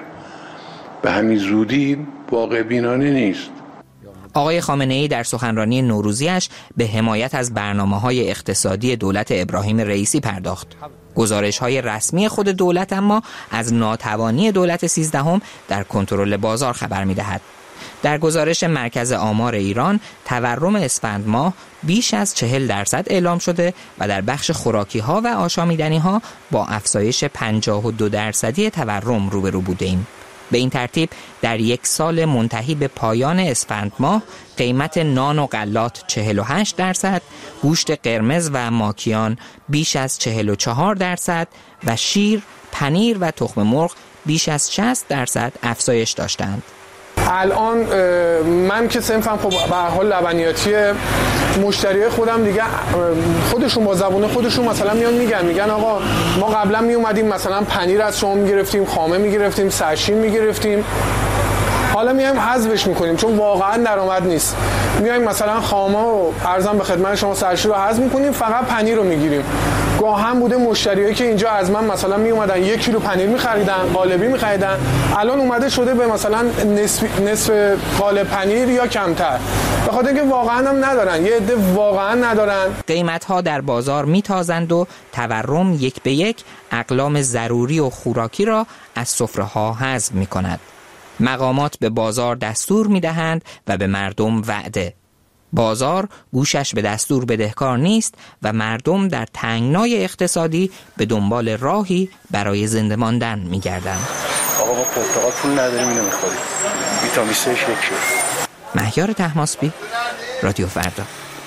به همین زودی واقع بینانه نیست. آقای خامنه‌ای در سخنرانی نوروزیش به حمایت از برنامه‌های اقتصادی دولت ابراهیم رئیسی پرداخت. گزارش‌های رسمی خود دولت اما از ناتوانی دولت سیزدهم در کنترل بازار خبر می‌دهد. در گزارش مرکز آمار ایران، تورم اسفند ماه بیش از چهل درصد اعلام شده و در بخش خوراکی‌ها و آشامیدنی‌ها با افزایش پنجاه و دو درصدی تورم روبرو بودیم. به این ترتیب در یک سال منتهی به پایان اسفند ماه قیمت نان و غلات چهل و هشت درصد، گوشت قرمز و ماکیان بیش از چهل و چهار درصد و شیر، پنیر و تخم مرغ بیش از شصت درصد افزایش داشتند. الان من که صنفم خب به هر حال لبنیاتیه، مشتریای خودم دیگه خودشون با زبون خودشون مثلا میان میگن میگن آقا ما قبلا می اومدیم مثلا پنیر از شما میگرفتیم، خامه میگرفتیم، سرشین میگرفتیم، حالا میایم حذفش میکنیم چون واقعا درآمد نیست. میایم مثلا خامه و ارزم به خدمت شما سرشین رو حذف میکنیم، فقط پنیر رو میگیریم. گاه هم بوده مشتریایی که اینجا از من مثلا می اومدن یک کیلو پنیر میخریدن، قالبی میخریدن، الان اومده شده به مثلا نصف نصف قالب پنیر یا کمتر، به خاطر اینکه واقعا هم ندارن، یه عده واقعا ندارن. قیمت‌ها در بازار میتازند و تورم یک به یک اقلام ضروری و خوراکی را از سفره‌ها حذف میکند. مقامات به بازار دستور میدهند و به مردم وعده. بازار گوشش به دستور بدهکار نیست و مردم در تنگنای اقتصادی به دنبال راهی برای زنده ماندن میگردند. آقا ما پرتقال پول نداریم اینو میخوریم. ویتامین سه یک شد. مهیار طهماسبی، رادیو فردا.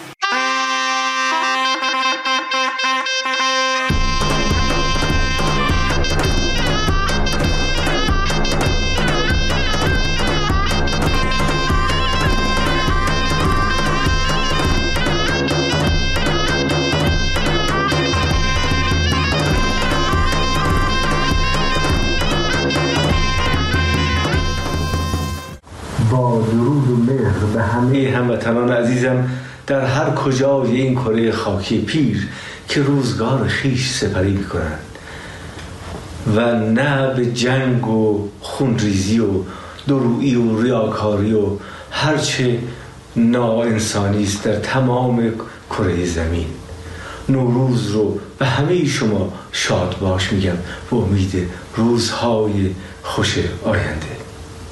با درود و مهر به همه هموطنان عزیزم در هر کجای این کره خاکی پیر که روزگار خیش سپری می‌کنند و نه به جنگ و خونریزی و درویی و ریاکاری و هرچه ناانسانی است در تمام کره زمین. نوروز رو به همه شما شاد باش میگم و امید روزهای خوش آینده.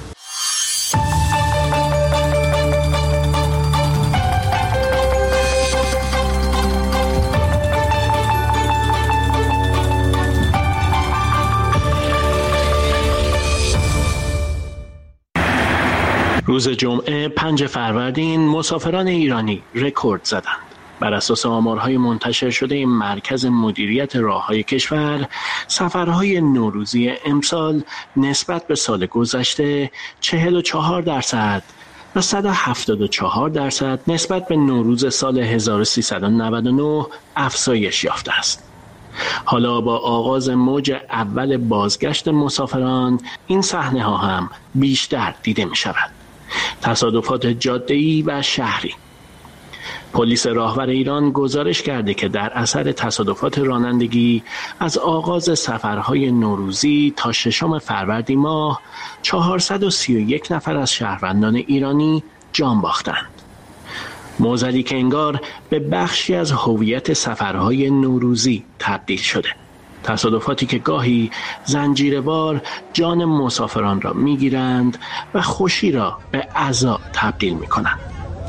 روز جمعه پنج فروردین مسافران ایرانی رکورد زدند. بر اساس آمارهای منتشر شده این مرکز مدیریت راههای کشور، سفرهای نوروزی امسال نسبت به سال گذشته چهل و چهار درصد و صد و هفتاد و چهار درصد نسبت به نوروز سال هزار و سیصد و نود و نه افزایش یافته است. حالا با آغاز موج اول بازگشت مسافران این صحنه ها هم بیشتر دیده می شود. تصادفات جاده‌ای و شهری. پلیس راهور ایران گزارش کرده که در اثر تصادفات رانندگی از آغاز سفرهای نوروزی تا ششم فروردین ماه چهارصد و سی و یک نفر از شهروندان ایرانی جان باختند. موضوعی که انگار به بخشی از هویت سفرهای نوروزی تبدیل شده. تصادفاتی که گاهی زنجیروار جان مسافران را میگیرند و خوشی را به عزا تبدیل میکنند.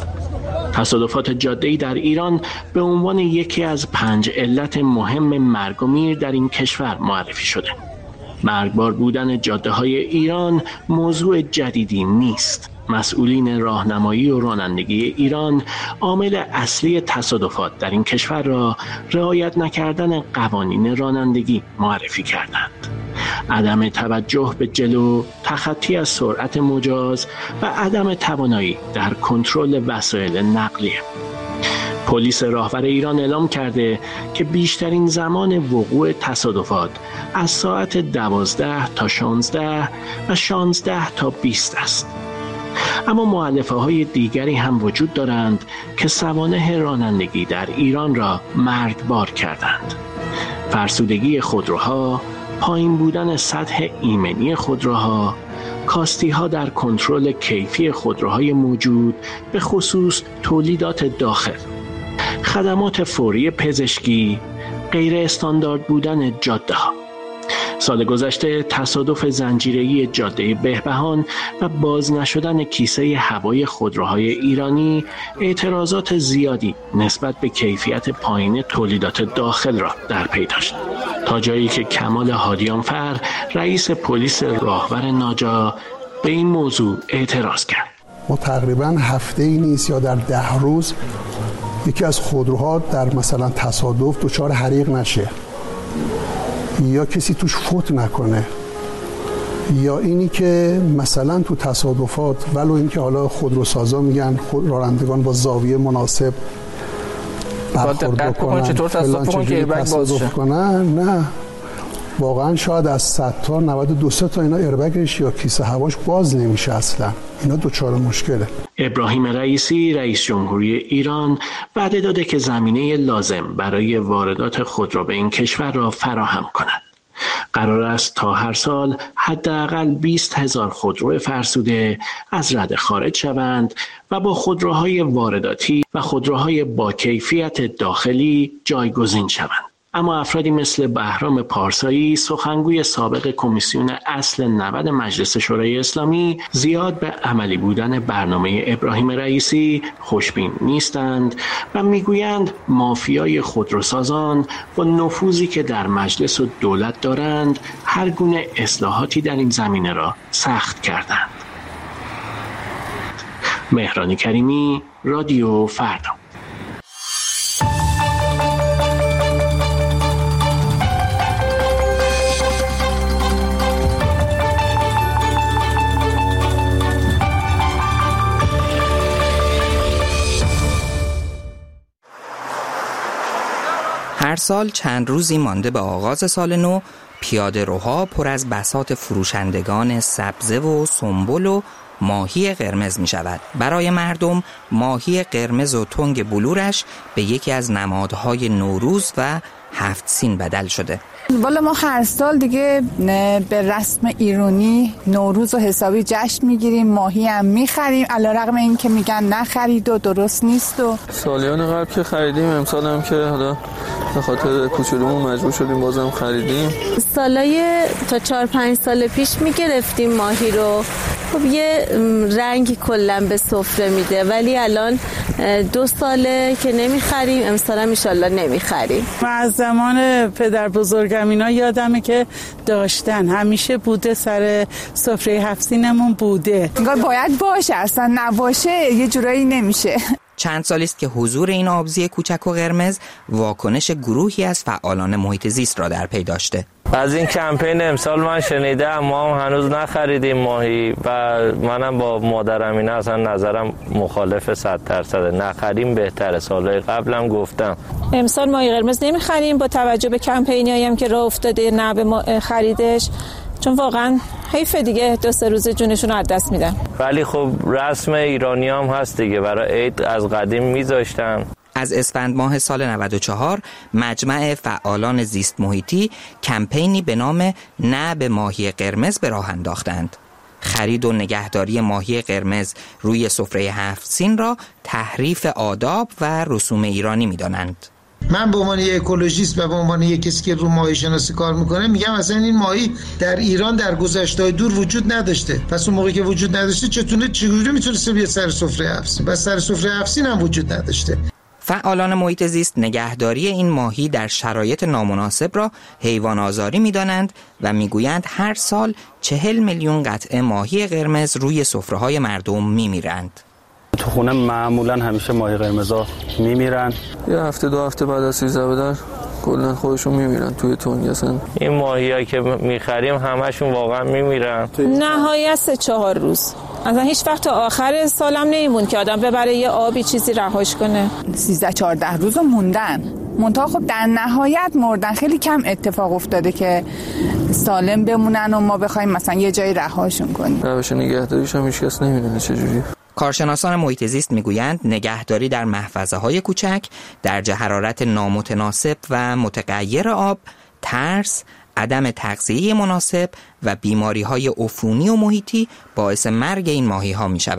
تصادفات جاده‌ای در ایران به عنوان یکی از پنج علت مهم مرگ و میر در این کشور معرفی شده. مرگبار بودن جاده‌های ایران موضوع جدیدی نیست. مسئولین راهنمایی و رانندگی ایران عامل اصلی تصادفات در این کشور را رعایت نکردن قوانین رانندگی معرفی کردند. عدم توجه به جلو، تخطی از سرعت مجاز و عدم توانایی در کنترل وسایل نقلیه. پلیس راهور ایران اعلام کرده که بیشترین زمان وقوع تصادفات از ساعت دوازده تا شانزده و شانزده تا بیست است. اما مؤلفه های دیگری هم وجود دارند که سوانح رانندگی در ایران را مرگبار کردند. فرسودگی خودروها، پایین بودن سطح ایمنی خودروها، کاستی ها در کنترل کیفی خودروهای موجود به خصوص تولیدات داخل، خدمات فوری پزشکی، غیر استاندارد بودن جاده ها. سال گذشته تصادف زنجیره‌ای جاده بهبهان و باز نشدن کیسه هوای خودروهای ایرانی اعتراضات زیادی نسبت به کیفیت پایین تولیدات داخل را در پی داشت، تا جایی که کمال هادیانفر رئیس پلیس راهور ناجا به این موضوع اعتراض کرد. ما تقریبا هفته ای نیست یا در ده روز یکی از خودروها در مثلا تصادف دچار حریق نشه یا کسی توش فوت نکنه، یا اینی که مثلا تو تصادفات ولو اینکه حالا خودروسازا میگن خود رانندگان با زاویه مناسب برخورد بکنن چطور تصادف که تصادف کنن، نه واقعا شاید از صد تا نود و دو تا اینا ایربگش یا کیسه هواش باز نمیشه، اصلا اینا دوچار مشکله. ابراهیم رئیسی رئیس جمهوری ایران وعده داده که زمینه لازم برای واردات خودرو به این کشور را فراهم کند. قرار است تا هر سال حداقل بیست هزار خودرو فرسوده از رده خارج شوند و با خودروهای وارداتی و خودروهای با کیفیت داخلی جایگزین شوند. اما افرادی مثل بهرام پارسایی، سخنگوی سابق کمیسیون اصل نود مجلس شورای اسلامی، زیاد به عملی بودن برنامه ابراهیم رئیسی خوشبین نیستند و میگویند مافیای خودروسازان با نفوذی که در مجلس و دولت دارند هر گونه اصلاحاتی در این زمینه را سخت کردند. مهران کریمی، رادیو فردا. هر سال چند روزی مانده به آغاز سال نو، پیاده روها پر از بساط فروشندگان سبزه و سنبل و ماهی قرمز می شود. برای مردم ماهی قرمز و تنگ بلورش به یکی از نمادهای نوروز و هفت سین بدل شده. والا ما هر سال دیگه به رسم ایرانی نوروز و حسابی جشن میگیریم، ماهی هم میخریم، علیرغم این که میگن نخرید و درست نیست. و سالیان قبل که خریدیم، امسال هم که حالا به خاطر کوچولومون مجبور شدیم بازم خریدیم. سالای تا چهار پنج سال پیش میگرفتیم ماهی رو، خب یه رنگی کلا به سفره میده، ولی الان دو ساله که نمیخریم، امسال هم انشالله نمیخریم. من از زمان پدر بزرگم اینا یادمه که داشتن، همیشه بوده سر سفره هفت سینمون بوده. انگار باید باشه، اصلا نباشه یه جورایی نمیشه. چند سالی است که حضور این آبزی کوچک و قرمز واکنش گروهی از فعالان محیط زیست را در پی داشته. از این کمپین امسال من شنیدم، ما هم هنوز نخریدیم ماهی و منم با مادرم اینا اصلا نظرم مخالف صد درصد، نخریم بهتره. سالهای قبلم گفتم امسال ماهی قرمز نمیخریم با توجه به کمپینی هم که راه افتاده نه به خریدش، چون واقعا حیفه دیگه دو سه روز جونشون رو از دست میدن. ولی خب رسم ایرانی هم هست دیگه، برای عید از قدیم میذاشتن. از اسفند ماه سال نود و چهار مجمع فعالان زیست محیطی کمپینی به نام نه به ماهی قرمز به راه انداختند. خرید و نگهداری ماهی قرمز روی سفره هفت سین را تحریف آداب و رسوم ایرانی می‌دانند. من به عنوان یک اکولوژیست و به عنوان یک کسی که رو ماهی شناسی کار میکنه میگم اصلا این ماهی در ایران در گذشته دور وجود نداشته. پس اون موقعی که وجود نداشته چطوره چجوری میتونسته بیاد سر سفره هفت سین؟ بس سر سفره هفت سین هم وجود نداشته. فعالان محیط زیست نگهداری این ماهی در شرایط نامناسب را حیوان آزاری می‌دانند و میگویند هر سال چهل میلیون قطعه ماهی قرمز روی سفره‌های مردم میمیرند. تو خونه معمولا همیشه ماهی قرمزا میمیرن، یه هفته دو هفته بعد از سیزده بدر کلا خودشون میمیرن توی تنگ. اصلا این ماهیایی که میخریم همشون واقعا میمیرن نهایت سه چهار روز. اصلا هیچ وقت تا آخر سالم نمیمون که آدم ببره یه آبی چیزی رهاش کنه. سیزده چهارده روز موندن، منتها خب در نهایت مردن. خیلی کم اتفاق افتاده که سالم بمونن و ما بخوایم مثلا یه جایی رهاشون کنیم. روش نگهداریش هم هیچ کس نمیدونه چجوریه. کارشناسان محیط زیست میگویند نگهداری در محفظه‌های کوچک، درجه حرارت نامتناسب و متغیر آب، ترس، عدم تغذیه مناسب و بیماری‌های عفونی و محیطی باعث مرگ این ماهی‌ها می‌شود.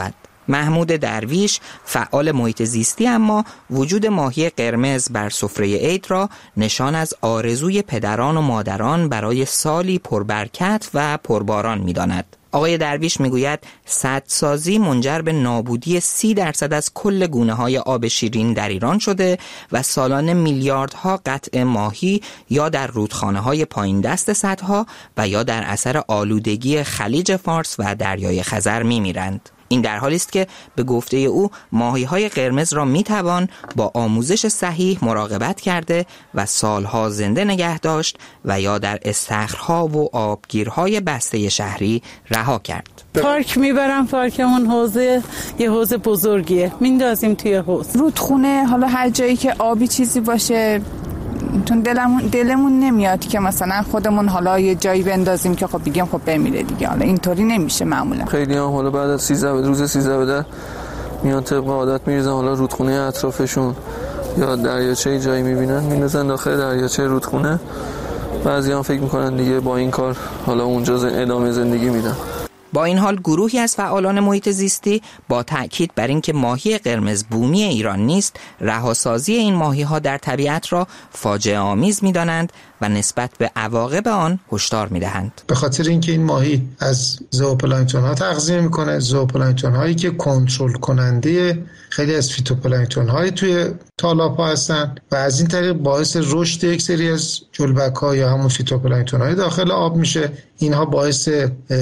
محمود درویش فعال محیط زیستی اما وجود ماهی قرمز بر سفره عید را نشان از آرزوی پدران و مادران برای سالی پربرکت و پرباران می‌داند. آقای درویش میگوید سدسازی منجر به نابودی سی درصد از کل گونه‌های آب شیرین در ایران شده و سالانه میلیاردها قطع ماهی یا در رودخانه‌های پایین دست سدها و یا در اثر آلودگی خلیج فارس و دریای خزر میمیرند. این در حالی است که به گفته او ماهی‌های قرمز را میتوان با آموزش صحیح مراقبت کرده و سالها زنده نگه داشت و یا در استخرها و آبگیرهای بسته شهری رها کرد. پارک میبرم، پارکمون حوضه یه حوض بزرگیه، میندازیم توی حوض. رودخونه، حالا هر جایی که آبی چیزی باشه تون دلمون دلمون نمیاد که مثلا خودمون حالا یه جایی بندازیم که خب بگیم خب بمیره دیگه. حالا اینطوری نمیشه معمولا. خیلی هم حالا بعد از سیزده روز سیزده بده میان طبق عادت میریزن، حالا رودخونه اطرافشون یا دریاچه جایی میبینن میندازن داخل دریاچه رودخونه. بعضی هم فکر میکنن دیگه با این کار حالا اونجا ادامه زندگی میدن. با این حال گروهی از فعالان محیط زیستی با تأکید بر اینکه ماهی قرمز بومی ایران نیست، رهاسازی این ماهی‌ها در طبیعت را فاجعه آمیز می‌دانند و نسبت به عواقب آن هشدار می‌دهند. به خاطر اینکه این ماهی از زوپلانکتون‌ها تغذیه می‌کنه، زوپلانکتون‌هایی که کنترل کننده خیلی از فیتوپلانکتون‌های توی تالاب‌ها هستن و از این طریق باعث رشد یک سری از جلبک‌ها یا همون فیتوپلانکتون‌های داخل آب میشه. اینها باعث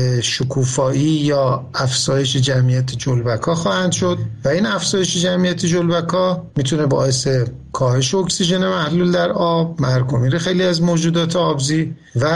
شکوفایی یا افزایش جمعیت جلبک‌ها خواهند شد و این افزایش جمعیت جلبک‌ها میتونه باعث کاهش اکسیژن محلول در آب، مرگ و میر خیلی از موجودات آبزی و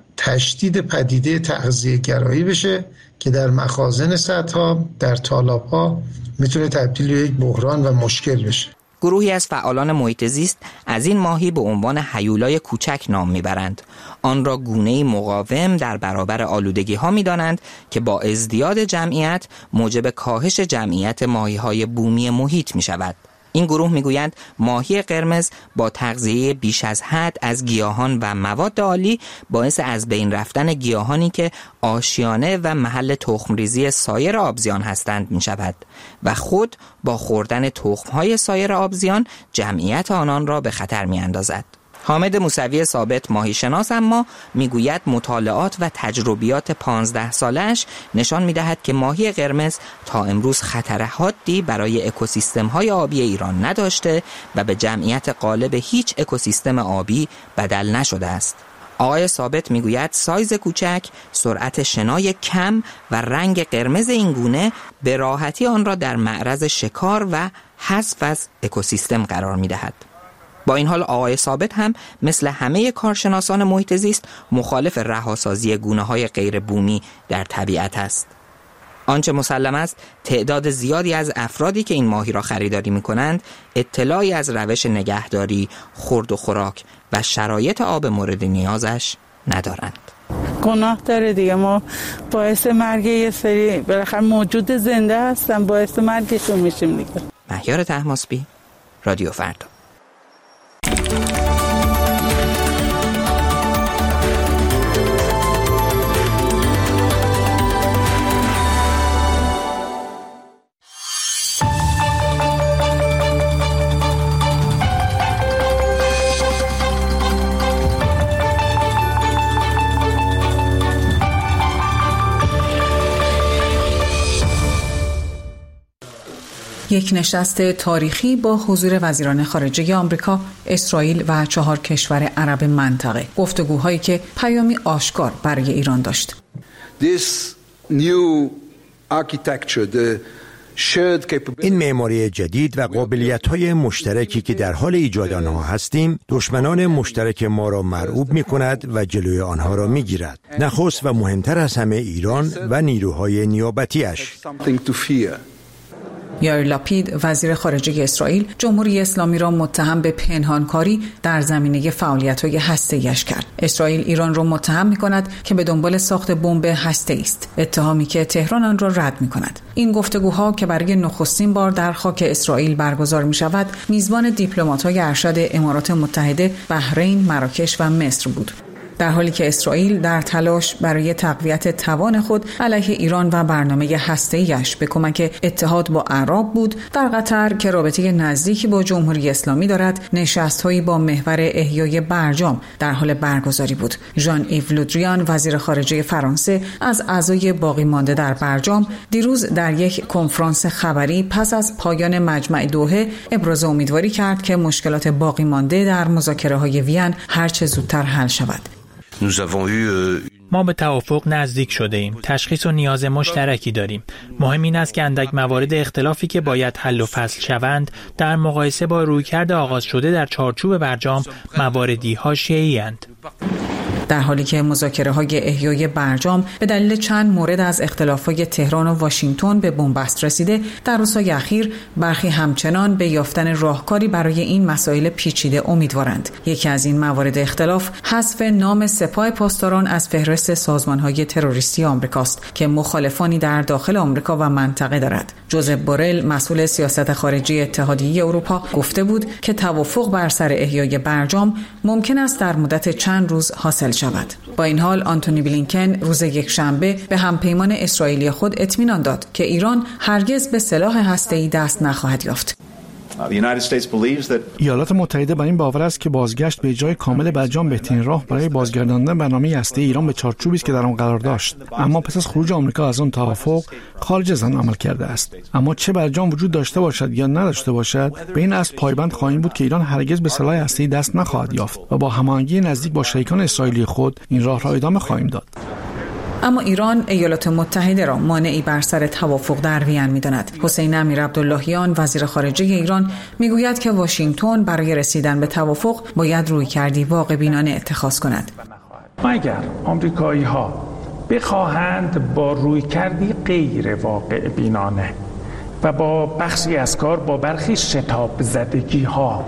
تشدید پدیده تغذیه‌گرایی بشه که در مخازن سدها، در تالاب‌ها میتونه تبدیل به یک بحران و مشکل بشه. گروهی از فعالان محیط زیست از این ماهی به عنوان هیولای کوچک نام میبرند. آن را گونه‌ای مقاوم در برابر آلودگی ها میدانند که با ازدیاد جمعیت موجب کاهش جمعیت ماهی‌های بومی محیط میشود. این گروه میگویند ماهی قرمز با تغذیه بیش از حد از گیاهان و مواد آلی باعث از بین رفتن گیاهانی که آشیانه و محل تخمریزی سایر آبزیان هستند می شود و خود با خوردن تخمهای سایر آبزیان جمعیت آنان را به خطر می اندازد. حامد موسوی ثابت ماهی شناس اما میگوید مطالعات و تجربیات پانزده سالش نشان میدهد که ماهی قرمز تا امروز خطر حادی برای اکوسیستم‌های آبی ایران نداشته و به جمعیت غالب هیچ اکوسیستم آبی بدل نشده است. آقای ثابت میگوید سایز کوچک، سرعت شنای کم و رنگ قرمز این گونه به راحتی آن را در معرض شکار و حذف از اکوسیستم قرار میدهد. با این حال آقای ثابت هم مثل همه کارشناسان محیط زیست مخالف رهاسازی گونه‌های غیر بومی در طبیعت است. آنچه مسلم است تعداد زیادی از افرادی که این ماهی را خریداری می‌کنند اطلاعی از روش نگهداری، خورد و خوراک و شرایط آب مورد نیازش ندارند. گناه داره دیگه، ما باعث مرگ یه سری بالاخره موجود زنده هستن، باعث مرگشون میشیم دیگه. مهیار طهماسبی، رادیو فردا. یک نشست تاریخی با حضور وزیران خارجه آمریکا، اسرائیل و چهار کشور عرب منطقه. گفتگوهایی که پیامی آشکار برای ایران داشت. This new architecture, the این معماری جدید و قابلیت‌های مشترکی که در حال ایجاد آنها هستیم، دشمنان مشترک ما را مرعوب می‌کند و جلوی آنها را می‌گیرد. نخست و مهمتر از همه ایران و نیروهای نیابتی‌اش. یائیر لاپید، وزیر خارجه اسرائیل، جمهوری اسلامی را متهم به پنهانکاری در زمینه فعالیت‌های هسته‌ایش کرد. اسرائیل ایران را متهم می‌کند که به دنبال ساخت بمب هسته‌ای است، اتهامی که تهران آن را رد می‌کند. این گفتگوها که برای نخستین بار در خاک اسرائیل برگزار می‌شود، میزبان دیپلمات‌های ارشد امارات متحده، بحرین، مراکش و مصر بود. در حالی که اسرائیل در تلاش برای تقویت توان خود علیه ایران و برنامه هسته‌ایش به کمک اتحاد با اعراب بود، در قطر که رابطه نزدیکی با جمهوری اسلامی دارد، نشست‌هایی با محور احیای برجام در حال برگزاری بود. ژان ایو لودریان، وزیر خارجه فرانسه، از اعضای باقی مانده در برجام دیروز در یک کنفرانس خبری پس از پایان مجمع دوحه ابراز امیدواری کرد که مشکلات باقی مانده در مذاکره‌های وین هر چه زودتر حل شود. ما به توافق نزدیک شده ایم. تشخیص و نیاز مشترکی داریم. مهم این است که اندک موارد اختلافی که باید حل و فصل شوند در مقایسه با رویکرد آغاز شده در چارچوب برجام مواردی حاشیه‌ای اند. در حالی که مذاکره‌های احیای برجام به دلیل چند مورد از اختلافات تهران و واشنگتن به بنبست رسیده، در روزهای اخیر برخی همچنان به یافتن راهکاری برای این مسائل پیچیده امیدوارند. یکی از این موارد اختلاف حذف نام سپاه پاسداران از فهرست سازمان‌های تروریستی آمریکاست که مخالفانی در داخل آمریکا و منطقه دارد. جوزف بورل، مسئول سیاست خارجی اتحادیه اروپا، گفته بود که توافق بر سر احیای برجام ممکن است در مدت چند روز حاصل شود. با این حال آنتونی بلینکن روز یکشنبه به همپیمان اسرائیلی خود اطمینان داد که ایران هرگز به سلاح هسته‌ای دست نخواهد یافت. ایالات متحده بر این باور است که بازگشت به اجرای کامل برجام بهترین راه برای بازگرداندن برنامه هسته‌ای ایران به چارچوبی است که در آن قرار داشت، اما پس از خروج آمریکا از آن توافق خارج از آن عمل کرده است. اما چه برجام وجود داشته باشد یا نداشته باشد، به این اصل پایبند خواهیم بود که ایران هرگز به سلاح هسته‌ای دست نخواهد یافت و با هماهنگی نزدیک با شریکان اسرائیلی خود این راه را ادامه خواهیم داد. اما ایران ایالات متحده را مانعی بر سر توافق در وین می‌داند. حسین امیر عبداللهیان، وزیر خارجه ایران، میگوید که واشنگتن برای رسیدن به توافق باید رویکردی واقع بینانه اتخاذ کند. اگر آمریکایی‌ها بخواهند با رویکردی غیر واقع بینانه و با بخشی از کار با برخی شتاب زدگی‌ها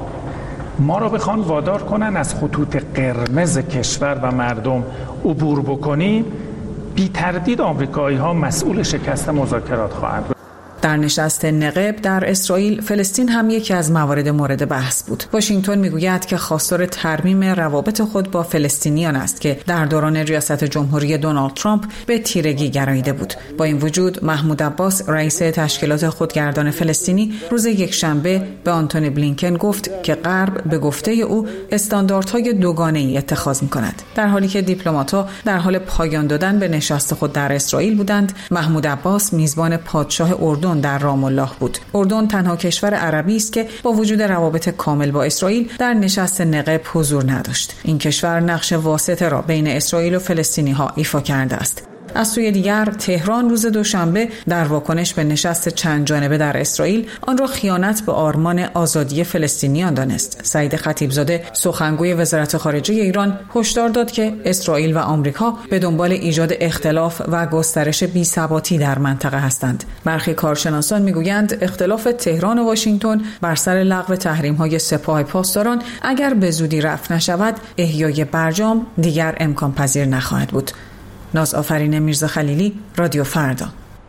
ما را بخوان وادار کنن از خطوط قرمز کشور و مردم عبور بکنیم، بی تردید آمریکایی ها مسئول شکست مذاکرات خواهند بود. در نشست نقب در اسرائیل، فلسطین هم یکی از موارد مورد بحث بود. واشنگتن میگوید که خواستار ترمیم روابط خود با فلسطینیان است که در دوران ریاست جمهوری دونالد ترامپ به تیرگی گراییده بود. با این وجود محمود عباس، رئیس تشکیلات خودگردان فلسطینی، روز یکشنبه به آنتونی بلینکن گفت که غرب به گفته او استانداردهای دوگانه‌ای اتخاذ می‌کند. در حالی که دیپلمات‌ها در حال پایان دادن به نشست خود در اسرائیل بودند، محمود عباس میزبان پادشاه اردن در رام الله بود. اردن تنها کشور عربی است که با وجود روابط کامل با اسرائیل در نشست نقب حضور نداشت. این کشور نقش واسطه را بین اسرائیل و فلسطینی‌ها ایفا کرده است. از سوی دیگر تهران روز دوشنبه در واکنش به نشست چند جانبه در اسرائیل آن را خیانت به آرمان آزادی فلسطینیان دانست. سعید خطیبزاده، سخنگوی وزارت خارجه ایران، هشدار داد که اسرائیل و آمریکا به دنبال ایجاد اختلاف و گسترش بی‌ثباتی در منطقه هستند. برخی کارشناسان میگویند اختلاف تهران و واشنگتن بر سر لغو تحریم‌های سپاه پاسداران اگر به زودی رفع نشود، احیای برجام دیگر امکان پذیر نخواهد بود. ناز آفرین میرزا خلیلی، رادیو فردا.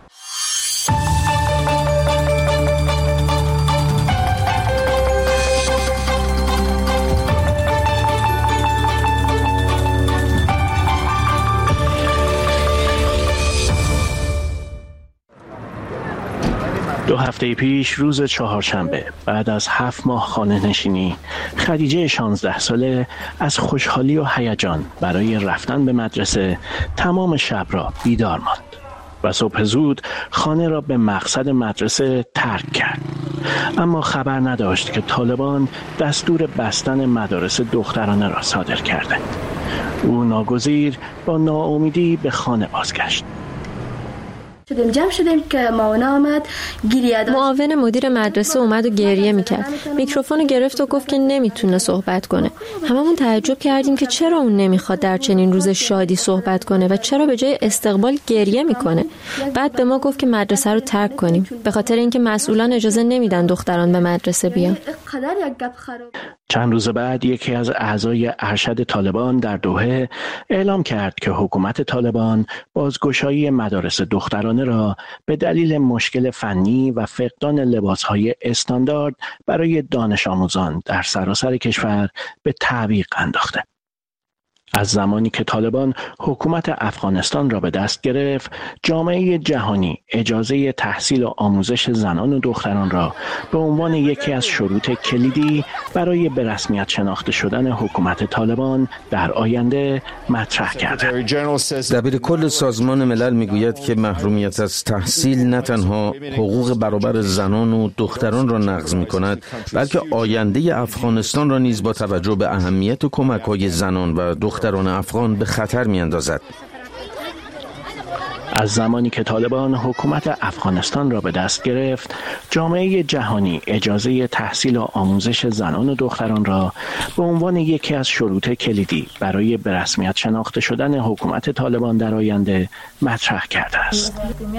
دو هفته پیش روز چهارشنبه بعد از هفت ماه خانه نشینی، خدیجه شانزده ساله از خوشحالی و هیجان برای رفتن به مدرسه تمام شب را بیدار ماند و صبح زود خانه را به مقصد مدرسه ترک کرد. اما خبر نداشت که طالبان دستور بستن مدارس دخترانه را صادر کرده. او ناگزیر با ناامیدی به خانه بازگشت. شدیم جمع شدیم که معاون آمد، گریه داشت. معاون مدیر مدرسه اومد و گریه میکرد. میکروفون گرفت و گفت که نمیتونه صحبت کنه. هممون تعجب کردیم که چرا اون نمیخواد در چنین روز شادی صحبت کنه و چرا به جای استقبال گریه میکنه. بعد به ما گفت که مدرسه رو ترک کنیم به خاطر اینکه مسئولان اجازه نمیدن دختران به مدرسه بیان. چند روز بعد یکی از اعضای ارشد طالبان در دوحه اعلام کرد که حکومت طالبان بازگشایی مدارس دخترانه را به دلیل مشکل فنی و فقدان لباسهای استاندارد برای دانش آموزان در سراسر کشور به تعویق انداخته. از زمانی که طالبان حکومت افغانستان را به دست گرفت، جامعه جهانی اجازه تحصیل و آموزش زنان و دختران را به عنوان یکی از شروط کلیدی برای به رسمیت شناخته شدن حکومت طالبان در آینده مطرح کرد. دبیرکل سازمان ملل میگوید که محرومیت از تحصیل نه تنها حقوق برابر زنان و دختران را نقض می‌کند، بلکه آینده افغانستان را نیز با توجه به اهمیت کمک‌های زنان و دختران دختران افغان به خطر می‌اندازد. از زمانی که طالبان حکومت افغانستان را به دست گرفت، جامعه جهانی اجازه تحصیل و آموزش زنان و دختران را به عنوان یکی از شروط کلیدی برای به رسمیت شناخته شدن حکومت طالبان در آینده مطرح کرده است.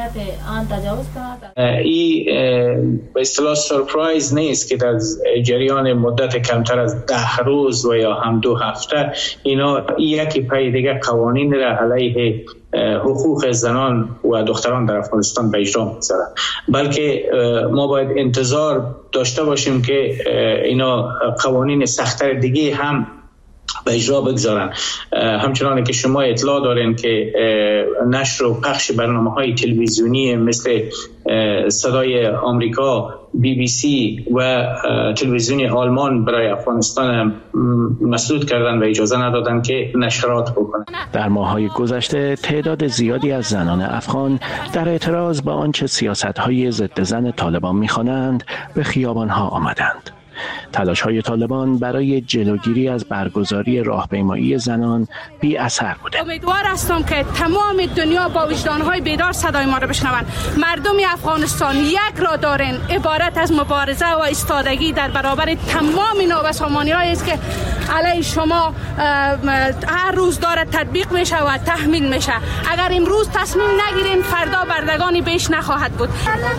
این به اصطلاح سورپرایز نیست که در جریان مدت کمتر از ده روز و یا هم دو هفته اینا یکی پای دیگه قوانین را علیه حقوق زنان و دختران در افغانستان به اجرا می‌گذارند، بلکه ما باید انتظار داشته باشیم که اینا قوانین سخت‌تر دیگه هم به اجرا بگذارن. همچنان که شما اطلاع دارین که نشر و پخش برنامه‌های تلویزیونی مثل صدای آمریکا، بی بی سی و تلویزیون آلمان برای افغانستان مسدود کردن و اجازه ندادن که نشرات بکنن. در ماه‌های گذشته تعداد زیادی از زنان افغان در اعتراض با آنچه سیاست‌های ضد زن طالبان می‌خوانند به خیابان‌ها آمدند. تلاش‌های طالبان برای جلوگیری از برگزاری راهپیمایی زنان بی اثر بوده. امیدوار هستم که تمام دنیا با وجدان‌های بیدار صدای ما را بشنوند. مردم افغانستان یک را دارن، عبارت از مبارزه و ایستادگی در برابر تمام نابسامانی‌هایی است که علیه شما هر روز داره تطبیق میشه و تحمیل میشه. اگر امروز تصمیم نگیریم فردا بردگانی بیش نخواهد بود.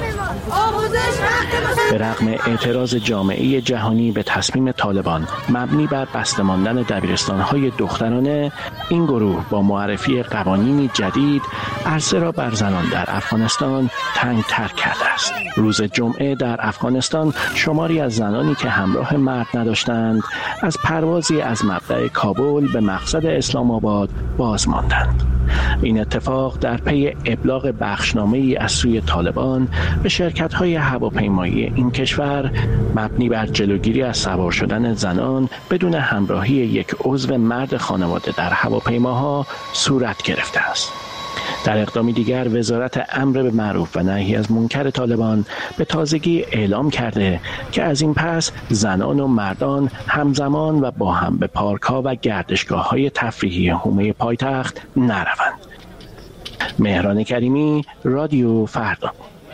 به رغم اعتراض جامعه جهانی به تصمیم طالبان مبنی بر بسته ماندن دبیرستان‌های دخترانه، این گروه با معرفی قوانینی جدید عرصه را بر زنان در افغانستان تنگ‌تر کرده است. روز جمعه در افغانستان شماری از زنانی که همراه مرد نداشتند از پروازی از مبدأ کابل به مقصد اسلام آباد باز ماندند. این اتفاق در پی ابلاغ بخشنامه‌ای از سوی طالبان به شرکت‌های هواپیمایی این کشور مبنی بر جلوگیری از سوار شدن زنان بدون همراهی یک عضو مرد خانواده در هواپیماها صورت گرفته است. در اقدامی دیگر وزارت امر به معروف و نهی از منکر طالبان به تازگی اعلام کرده که از این پس زنان و مردان همزمان و با هم به پارک‌ها و گردشگاه‌های تفریحی حومه پایتخت نروند. مهران کریمی، رادیو فردا.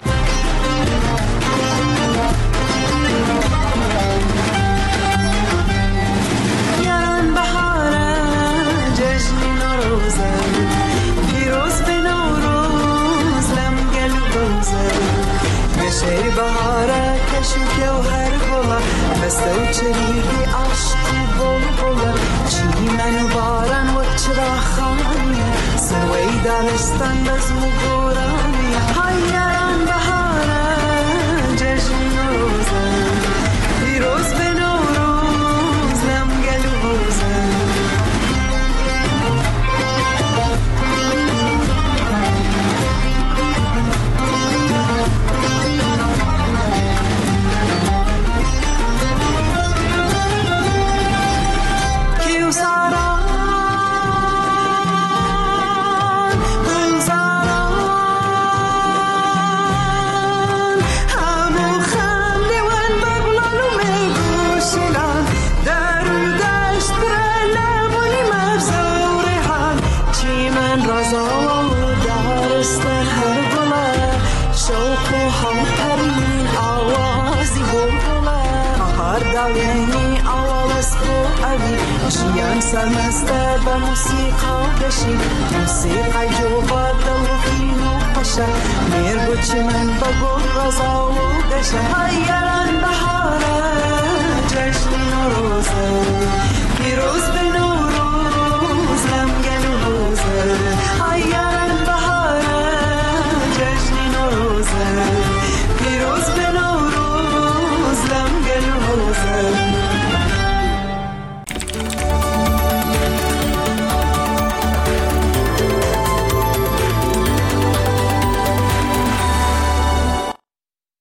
شیر بهاره کشو که و هر گلا بسته و چریقی عشقی بول بولا چی منو بارن و چرا خانیه سروی دارستان بزمو گورانیه هایران بهاره جشن نوروزه پیروز به نوروز لمگلو بوزه جیان سرمسته به موسیقا بشی موسیقا جو با دلوخین و خوشه میر بچه من بگو غذا و دشه هایران بهاره جشن نوروزه پیروز به